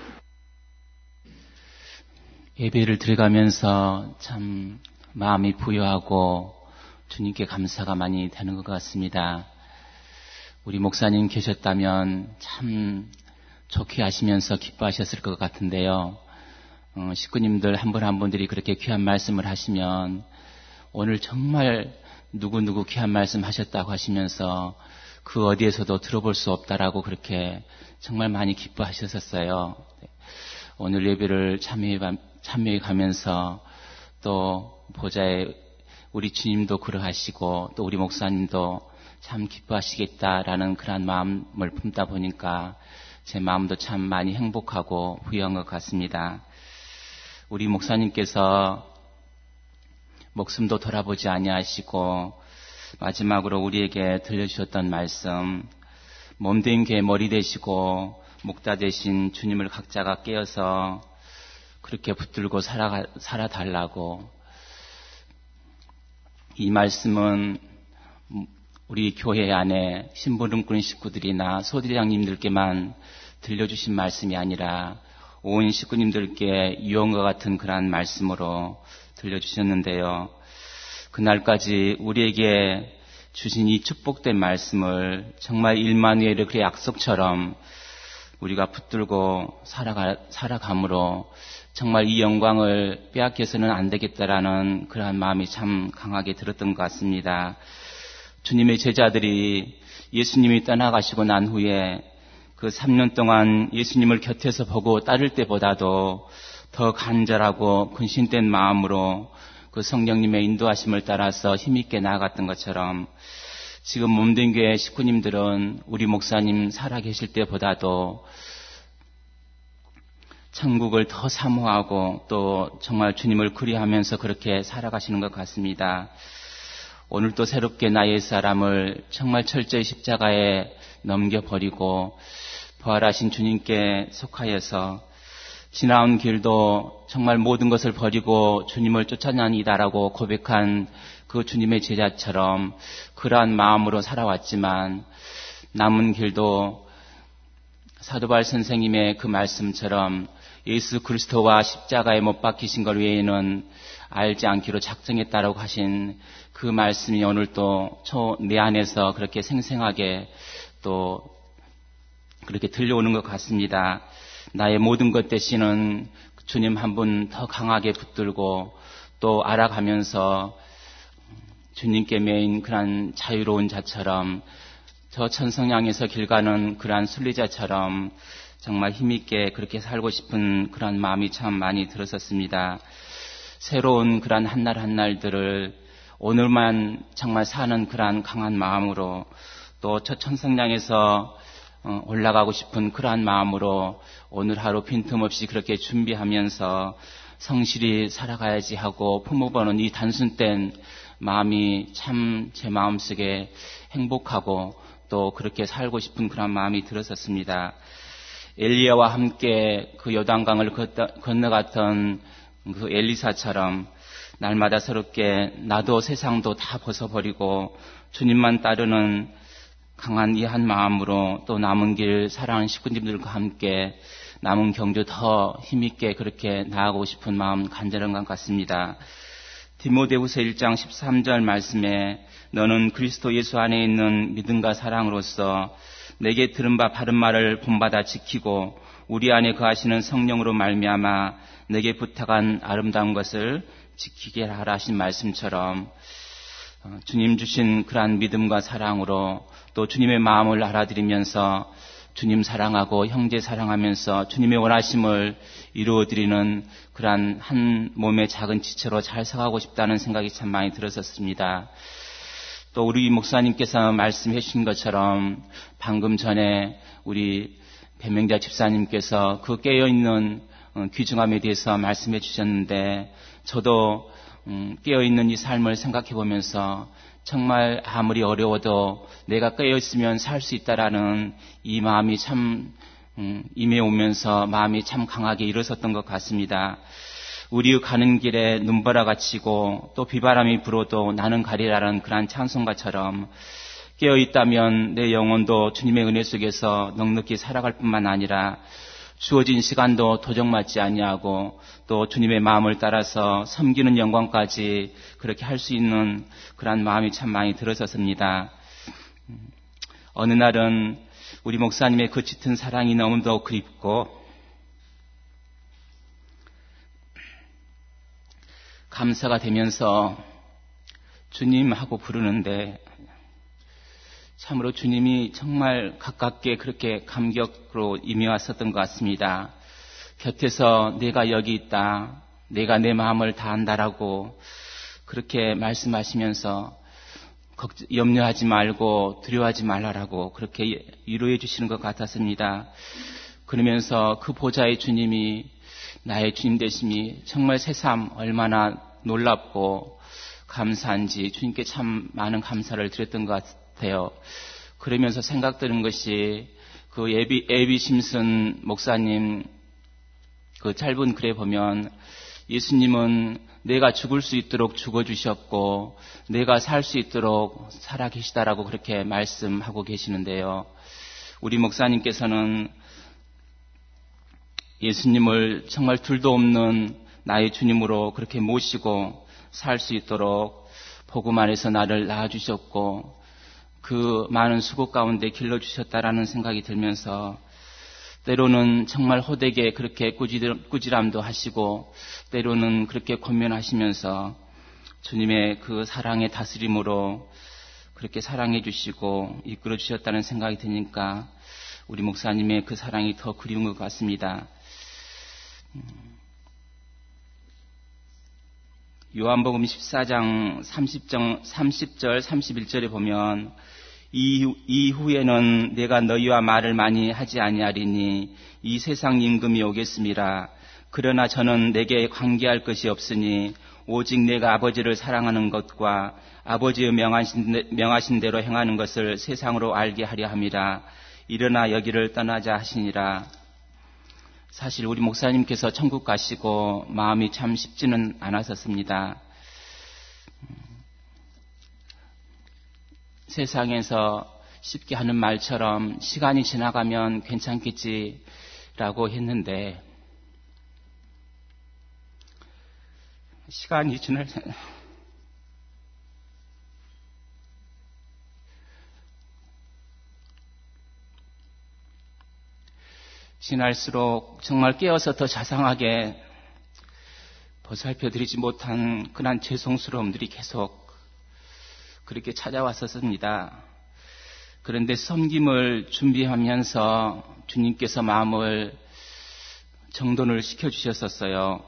예배를 드려가면서 참 마음이 부여하고 주님께 감사가 많이 되는 것 같습니다. 우리 목사님 계셨다면 참 좋게 하시면서 기뻐하셨을 것 같은데요. 어, 식구님들 한 분 한 분들이 그렇게 귀한 말씀을 하시면 오늘 정말 누구누구 귀한 말씀 하셨다고 하시면서 그 어디에서도 들어볼 수 없다라고 그렇게 정말 많이 기뻐하셨었어요. 오늘 예배를 참여해, 참여해 가면서 또 보좌에 우리 주님도 그러하시고 또 우리 목사님도 참 기뻐하시겠다라는 그런 마음을 품다 보니까 제 마음도 참 많이 행복하고 부유한 것 같습니다. 우리 목사님께서 목숨도 돌아보지 아니하시고 마지막으로 우리에게 들려주셨던 말씀, 몸된 개 머리 되시고 목자 되신 주님을 각자가 깨어서 그렇게 붙들고 살아, 살아달라고. 이 말씀은 우리 교회 안에 심부름꾼 식구들이나 소대장님들께만 들려주신 말씀이 아니라 온 식구님들께 유언과 같은 그러한 말씀으로 들려주셨는데요. 그날까지 우리에게 주신 이 축복된 말씀을 정말 일만회의 그 약속처럼 우리가 붙들고 살아가, 살아감으로 정말 이 영광을 빼앗겨서는 안 되겠다라는 그러한 마음이 참 강하게 들었던 것 같습니다. 주님의 제자들이 예수님이 떠나가시고 난 후에 그 삼 년 동안 예수님을 곁에서 보고 따를 때보다도 더 간절하고 근심된 마음으로 그 성령님의 인도하심을 따라서 힘있게 나아갔던 것처럼 지금 몸된 교회 식구님들은 우리 목사님 살아계실 때보다도 천국을 더 사모하고 또 정말 주님을 그리하면서 그렇게 살아가시는 것 같습니다. 오늘도 새롭게 나의 사람을 정말 철저히 십자가에 넘겨버리고 부활하신 주님께 속하여서 지나온 길도 정말 모든 것을 버리고 주님을 쫓아다니다라고 고백한 그 주님의 제자처럼 그러한 마음으로 살아왔지만 남은 길도 사도 바울 선생님의 그 말씀처럼 예수 그리스도와 십자가에 못 박히신 것 외에는 알지 않기로 작정했다라고 하신 그 말씀이 오늘 또 내 안에서 그렇게 생생하게 또 그렇게 들려오는 것 같습니다. 나의 모든 것 대신은 주님 한 분 더 강하게 붙들고 또 알아가면서 주님께 매인 그러한 자유로운 자처럼 저 천성향에서 길 가는 그러한 순리자처럼 정말 힘있게 그렇게 살고 싶은 그런 마음이 참 많이 들었었습니다. 새로운 그러한 한날 한날들을 오늘만 정말 사는 그러한 강한 마음으로 또 저 천성향에서 올라가고 싶은 그러한 마음으로 오늘 하루 빈틈없이 그렇게 준비하면서 성실히 살아가야지 하고 품어보는 이 단순된 마음이 참 제 마음속에 행복하고 또 그렇게 살고 싶은 그런 마음이 들었었습니다. 엘리야와 함께 그 요단강을 건너갔던 그 엘리사처럼 날마다 새롭게 나도 세상도 다 벗어버리고 주님만 따르는 강한 이 한 마음으로 또 남은 길 사랑하는 식구님들과 함께 남은 경주 더 힘있게 그렇게 나아가고 싶은 마음 간절한 것 같습니다. 디모데후서 일 장 십삼 절 말씀에 너는 그리스도 예수 안에 있는 믿음과 사랑으로서 내게 들은 바 바른 말을 본받아 지키고 우리 안에 거하시는 성령으로 말미암아 내게 부탁한 아름다운 것을 지키게 하라 하신 말씀처럼 주님 주신 그러한 믿음과 사랑으로 또 주님의 마음을 알아들이면서 주님 사랑하고 형제 사랑하면서 주님의 원하심을 이루어드리는 그러한 한 몸의 작은 지체로 잘 서가고 싶다는 생각이 참 많이 들었었습니다. 또 우리 목사님께서 말씀해 주신 것처럼 방금 전에 우리 배명자 집사님께서 그 깨어있는 귀중함에 대해서 말씀해 주셨는데 저도 깨어있는 이 삶을 생각해 보면서 정말 아무리 어려워도 내가 깨어있으면 살 수 있다라는 이 마음이 참 임해오면서 마음이 참 강하게 일어섰던 것 같습니다. 우리 가는 길에 눈보라 갇히고 또 비바람이 불어도 나는 가리라는 그러한 찬송가처럼 깨어있다면 내 영혼도 주님의 은혜 속에서 넉넉히 살아갈 뿐만 아니라 주어진 시간도 도적맞지 아니하고 또 주님의 마음을 따라서 섬기는 영광까지 그렇게 할 수 있는 그러한 마음이 참 많이 들어섰습니다. 어느 날은 우리 목사님의 그 짙은 사랑이 너무도 그립고 감사가 되면서 주님 하고 부르는데 참으로 주님이 정말 가깝게 그렇게 감격으로 임해왔었던 것 같습니다. 곁에서 내가 여기 있다, 내가 내 마음을 다 안다라고 그렇게 말씀하시면서 염려하지 말고 두려워하지 말라라고 그렇게 위로해 주시는 것 같았습니다. 그러면서 그 보좌의 주님이 나의 주님 되심이 정말 새삼 얼마나 놀랍고 감사한지 주님께 참 많은 감사를 드렸던 것 같아요. 그러면서 생각드는 것이 그 에비, 에비 심슨 목사님 그 짧은 글에 보면 예수님은 내가 죽을 수 있도록 죽어주셨고 내가 살 수 있도록 살아계시다라고 그렇게 말씀하고 계시는데요. 우리 목사님께서는 예수님을 정말 둘도 없는 나의 주님으로 그렇게 모시고 살 수 있도록 복음 안에서 나를 낳아주셨고 그 많은 수고 가운데 길러주셨다라는 생각이 들면서 때로는 정말 호되게 그렇게 꾸지람도 하시고 때로는 그렇게 권면하시면서 주님의 그 사랑의 다스림으로 그렇게 사랑해 주시고 이끌어 주셨다는 생각이 드니까 우리 목사님의 그 사랑이 더 그리운 것 같습니다. 요한복음 십사 장 삼십 절 삼십일 절에 보면 이후, 이후에는 내가 너희와 말을 많이 하지 아니하리니 이 세상 임금이 오겠음이라. 그러나 저는 내게 관계할 것이 없으니 오직 내가 아버지를 사랑하는 것과 아버지의 명하신, 명하신 대로 행하는 것을 세상으로 알게 하려 함이라. 일어나 여기를 떠나자 하시니라. 사실 우리 목사님께서 천국 가시고 마음이 참 쉽지는 않았었습니다. 세상에서 쉽게 하는 말처럼 시간이 지나가면 괜찮겠지라고 했는데 시간이 지날 지날수록 정말 깨어서 더 자상하게 보살펴드리지 못한 그런 죄송스러움들이 계속 그렇게 찾아왔었습니다. 그런데 섬김을 준비하면서 주님께서 마음을 정돈을 시켜주셨었어요.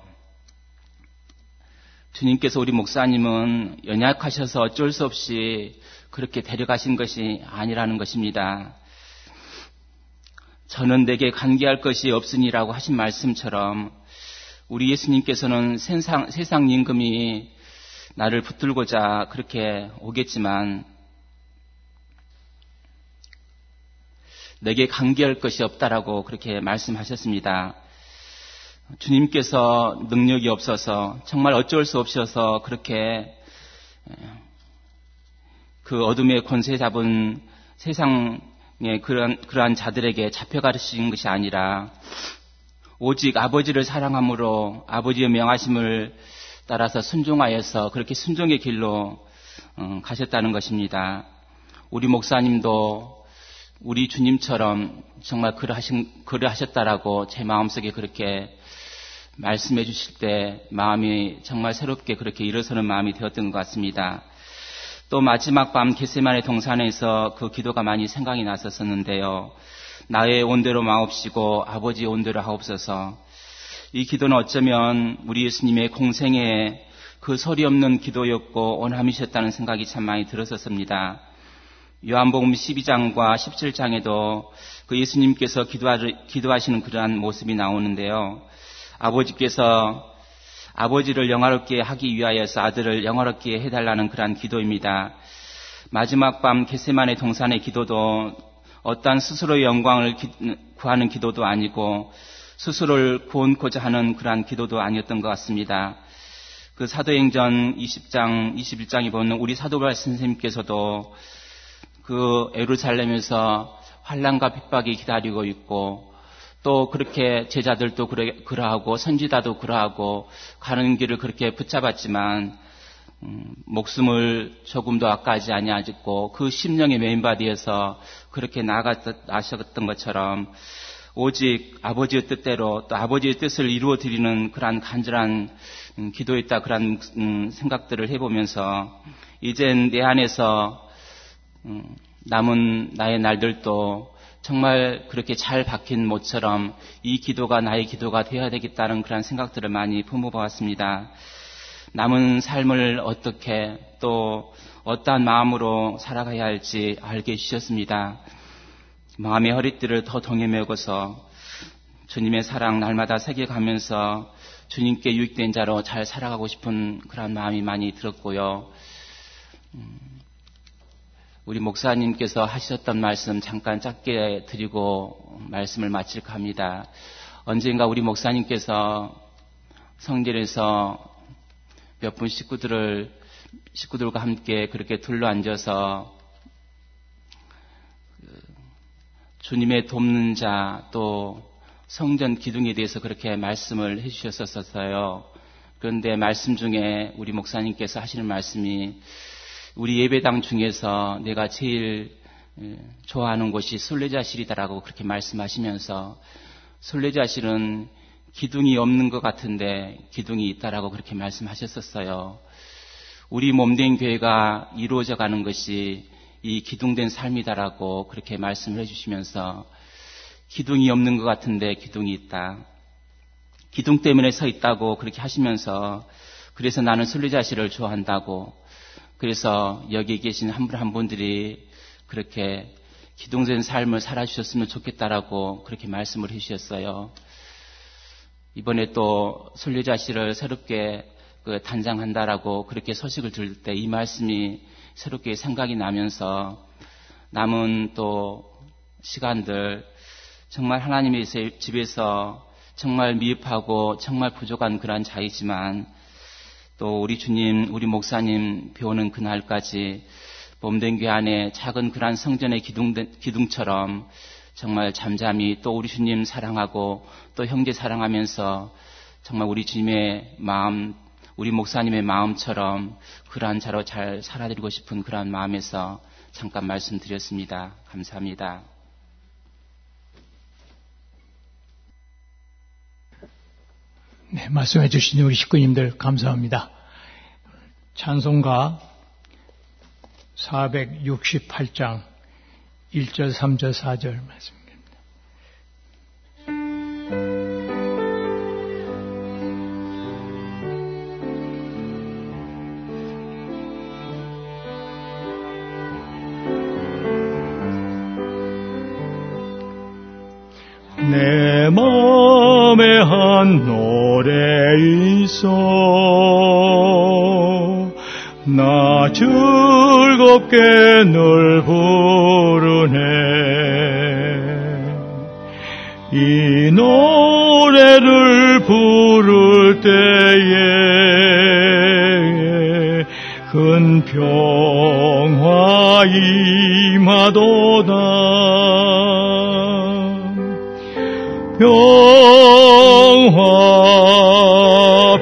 주님께서 우리 목사님은 연약하셔서 어쩔 수 없이 그렇게 데려가신 것이 아니라는 것입니다. 저는 내게 관계할 것이 없으니라고 하신 말씀처럼 우리 예수님께서는 세상, 세상 임금이 나를 붙들고자 그렇게 오겠지만 내게 관계할 것이 없다라고 그렇게 말씀하셨습니다. 주님께서 능력이 없어서 정말 어쩔 수 없어서 그렇게 그 어둠의 권세 잡은 세상의 그러한, 그러한 자들에게 잡혀가신 것이 아니라 오직 아버지를 사랑함으로 아버지의 명하심을 따라서 순종하여서 그렇게 순종의 길로 가셨다는 것입니다. 우리 목사님도 우리 주님처럼 정말 그러하신, 그러하셨다라고 제 마음속에 그렇게 말씀해 주실 때 마음이 정말 새롭게 그렇게 일어서는 마음이 되었던 것 같습니다. 또 마지막 밤 겟세마네 동산에서 그 기도가 많이 생각이 났었는데요. 나의 온대로 마옵시고 아버지의 온대로 하옵소서. 이 기도는 어쩌면 우리 예수님의 공생의 그 소리 없는 기도였고 원함이셨다는 생각이 참 많이 들었었습니다. 요한복음 십이 장과 십칠 장에도 그 예수님께서 기도하시는 그러한 모습이 나오는데요. 아버지께서 아버지를 영화롭게 하기 위하여서 아들을 영화롭게 해달라는 그러한 기도입니다. 마지막 밤 겟세마네 동산의 기도도 어떠한 스스로의 영광을 구하는 기도도 아니고 스스로를 구원코자 하는 그러한 기도도 아니었던 것 같습니다. 그 사도행전 이십 장, 이십일 장에 보면 우리 사도바울 선생님께서도 그 예루살렘에서 환난과 핍박이 기다리고 있고 또 그렇게 제자들도 그래, 그러하고 선지자도 그러하고 가는 길을 그렇게 붙잡았지만 음, 목숨을 조금도 아까지 아니하였고 그 심령의 메인바디에서 그렇게 나아가셨던 것처럼 오직 아버지의 뜻대로 또 아버지의 뜻을 이루어 드리는 그러한 간절한 음, 기도였다 그런 음, 생각들을 해보면서 이젠 내 안에서 음, 남은 나의 날들도 정말 그렇게 잘 박힌 못처럼 이 기도가 나의 기도가 되어야 되겠다는 그런 생각들을 많이 품어보았습니다. 남은 삶을 어떻게 또 어떠한 마음으로 살아가야 할지 알게 해주셨습니다. 마음의 허리띠를 더 동해 메고서 주님의 사랑 날마다 새겨가면서 주님께 유익된 자로 잘 살아가고 싶은 그런 마음이 많이 들었고요. 우리 목사님께서 하셨던 말씀 잠깐 짧게 드리고 말씀을 마칠까 합니다. 언젠가 우리 목사님께서 성전에서 몇 분 식구들을, 식구들과 함께 그렇게 둘러 앉아서 주님의 돕는 자 또 성전 기둥에 대해서 그렇게 말씀을 해주셨었어요. 그런데 말씀 중에 우리 목사님께서 하시는 말씀이 우리 예배당 중에서 내가 제일 좋아하는 곳이 순례자실이다라고 그렇게 말씀하시면서 순례자실은 기둥이 없는 것 같은데 기둥이 있다라고 그렇게 말씀하셨었어요. 우리 몸된 교회가 이루어져 가는 것이 이 기둥된 삶이다라고 그렇게 말씀을 해주시면서 기둥이 없는 것 같은데 기둥이 있다. 기둥 때문에 서 있다고 그렇게 하시면서 그래서 나는 순례자실을 좋아한다고 그래서 여기 계신 한 분 한 분들이 그렇게 기둥된 삶을 살아주셨으면 좋겠다라고 그렇게 말씀을 해주셨어요. 이번에 또 순례자실을 새롭게 그 단장한다라고 그렇게 소식을 들을 때 이 말씀이 새롭게 생각이 나면서 남은 또 시간들 정말 하나님의 집에서 정말 미흡하고 정말 부족한 그런 자이지만 또 우리 주님, 우리 목사님 배우는 그날까지 몸된 교회 안에 작은 그런 성전의 기둥, 기둥처럼 정말 잠잠히 또 우리 주님 사랑하고 또 형제 사랑하면서 정말 우리 주님의 마음, 우리 목사님의 마음처럼 그러한 자로 잘 살아드리고 싶은 그러한 마음에서 잠깐 말씀드렸습니다. 감사합니다. 네, 말씀해 주신 우리 식구님들 감사합니다. 찬송가 사백육십팔 장 일 절, 삼 절, 사 절 말씀입니다. 내 마음에 한 노래 있어 나 즐겁게 늘 부르네 이 노래를 부를 때에 큰 평화 임하도다 평화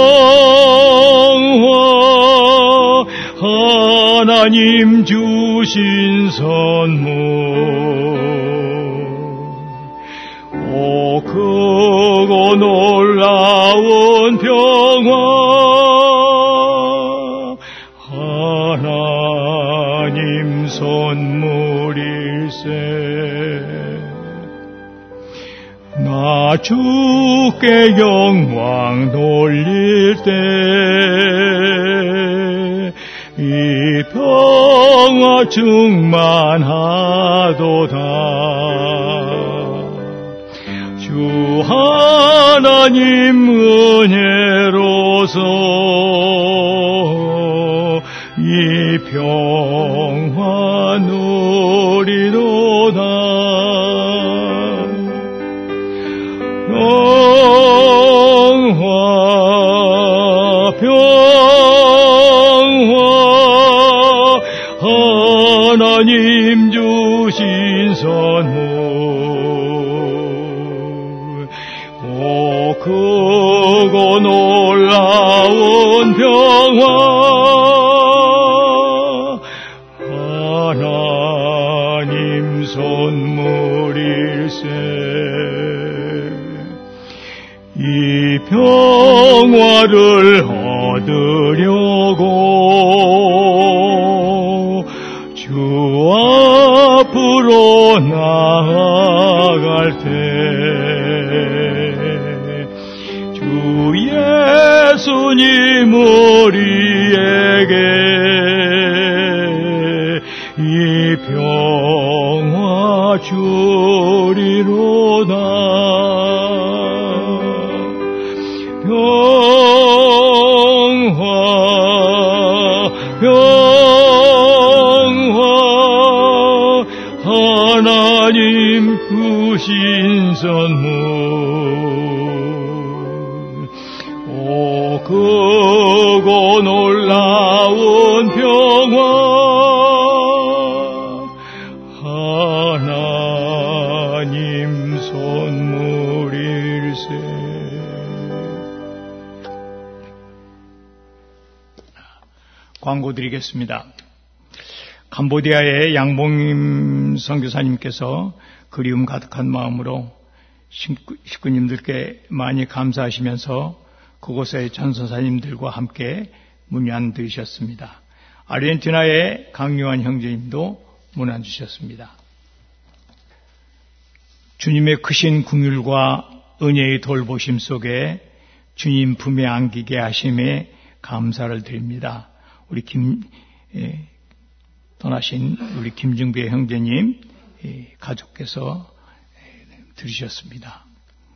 평화 하나님 주신 선물 오 크고 놀라운 평화 하나님 선물일세 나 주께 영광 돌릴 때 이 평화 충만하도다 주 하나님 은혜로서 이 평화 누리도다 평화 평화 하나님 주신 선물 오 크고 놀라운 평화 하나님 선물일세 이 평화를 얻으려고 주 앞으로 나아갈 때 주 예수님 우리에게 이 평화 주리로다 평화 평화 하나님 주신 선물 오 크고 놀라운 평화 하나님 선물일세 광고 드리겠습니다. 캄보디아의 양봉임 선교사님께서 그리움 가득한 마음으로 식구, 식구님들께 많이 감사하시면서 그곳의 전선사님들과 함께 문안 드리셨습니다. 아르헨티나의 강요한 형제님도 문안 주셨습니다. 주님의 크신 긍휼과 은혜의 돌보심 속에 주님 품에 안기게 하심에 감사를 드립니다. 우리 김 예, 떠나신 우리 김중배 형제님 예, 가족께서 예, 들으셨습니다.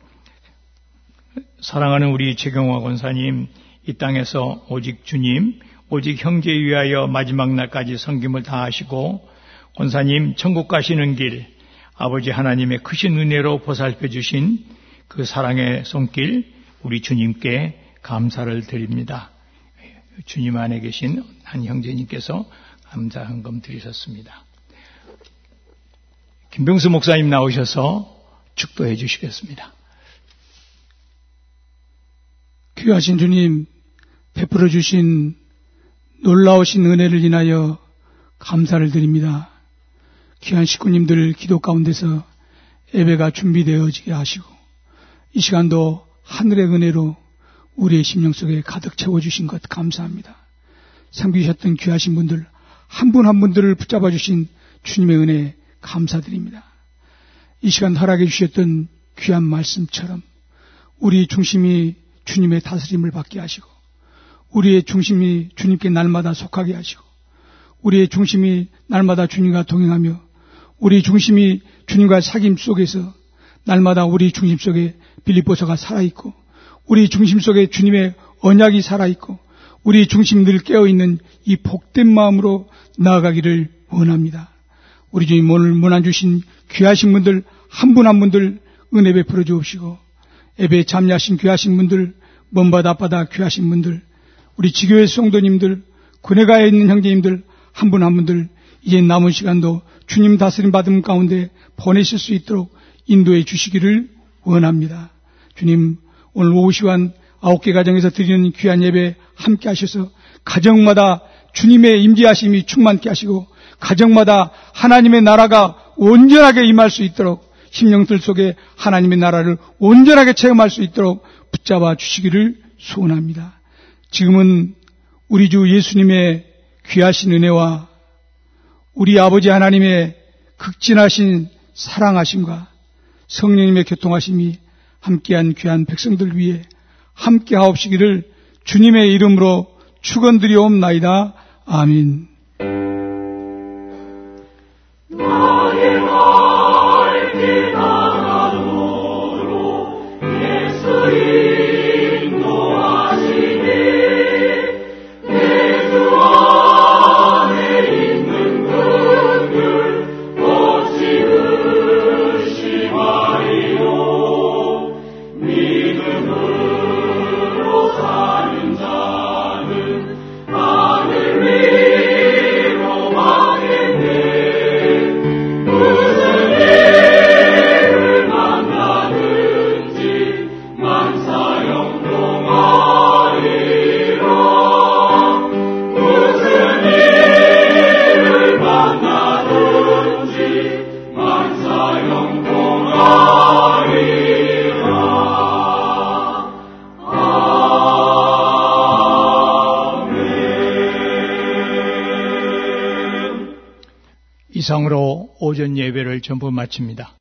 사랑하는 우리 최경화 권사님, 이 땅에서 오직 주님, 오직 형제 위하여 마지막 날까지 섬김을 다하시고 권사님 천국 가시는 길 아버지 하나님의 크신 은혜로 보살펴 주신 그 사랑의 손길 우리 주님께 감사를 드립니다. 주님 안에 계신 한 형제님께서 감사 헌금 드리셨습니다. 김병수 목사님 나오셔서 축도해 주시겠습니다. 귀하신 주님, 베풀어 주신 놀라우신 은혜를 인하여 감사를 드립니다. 귀한 식구님들 기도 가운데서 예배가 준비되어지게 하시고 이 시간도 하늘의 은혜로 우리의 심령 속에 가득 채워주신 것 감사합니다. 섬기셨던 귀하신 분들 한 분 한 분들을 붙잡아 주신 주님의 은혜에 감사드립니다. 이 시간 허락해 주셨던 귀한 말씀처럼 우리 중심이 주님의 다스림을 받게 하시고 우리의 중심이 주님께 날마다 속하게 하시고 우리의 중심이 날마다 주님과 동행하며 우리 중심이 주님과 사귐 속에서 날마다 우리 중심 속에 빌립보서가 살아있고 우리 중심 속에 주님의 언약이 살아있고 우리 중심 늘 깨어있는 이 복된 마음으로 나아가기를 원합니다. 우리 주님 오늘 문안 주신 귀하신 분들 한 분 한 분들 은혜 베풀어 주옵시고 예배에 참여하신 귀하신 분들 먼바다 앞바다 귀하신 분들 우리 지교회 성도님들 군회가에 있는 형제님들 한 분 한 분들 이제 남은 시간도 주님 다스림 받음 가운데 보내실 수 있도록 인도해 주시기를 원합니다. 주님 오늘 오후 시간 아홉 개 가정에서 드리는 귀한 예배 함께 하셔서 가정마다 주님의 임재하심이 충만케 하시고 가정마다 하나님의 나라가 온전하게 임할 수 있도록 심령들 속에 하나님의 나라를 온전하게 체험할 수 있도록 붙잡아 주시기를 소원합니다. 지금은 우리 주 예수님의 귀하신 은혜와 우리 아버지 하나님의 극진하신 사랑하심과 성령님의 교통하심이 함께한 귀한 백성들 위해 함께하옵시기를 주님의 이름으로 축원드리옵나이다. 아멘. 나의 날 기다가도록 예수 인도하시니 내 주 안에 있는 그들 어찌 의심하리요. 믿음으로 사는 자는 하늘 위로 가겠네. 무슨 일을 만나든지 만사형통하리라. 무슨 일을 만나든지 만사형통하리라. 이상으로 오전 예배를 전부 마칩니다.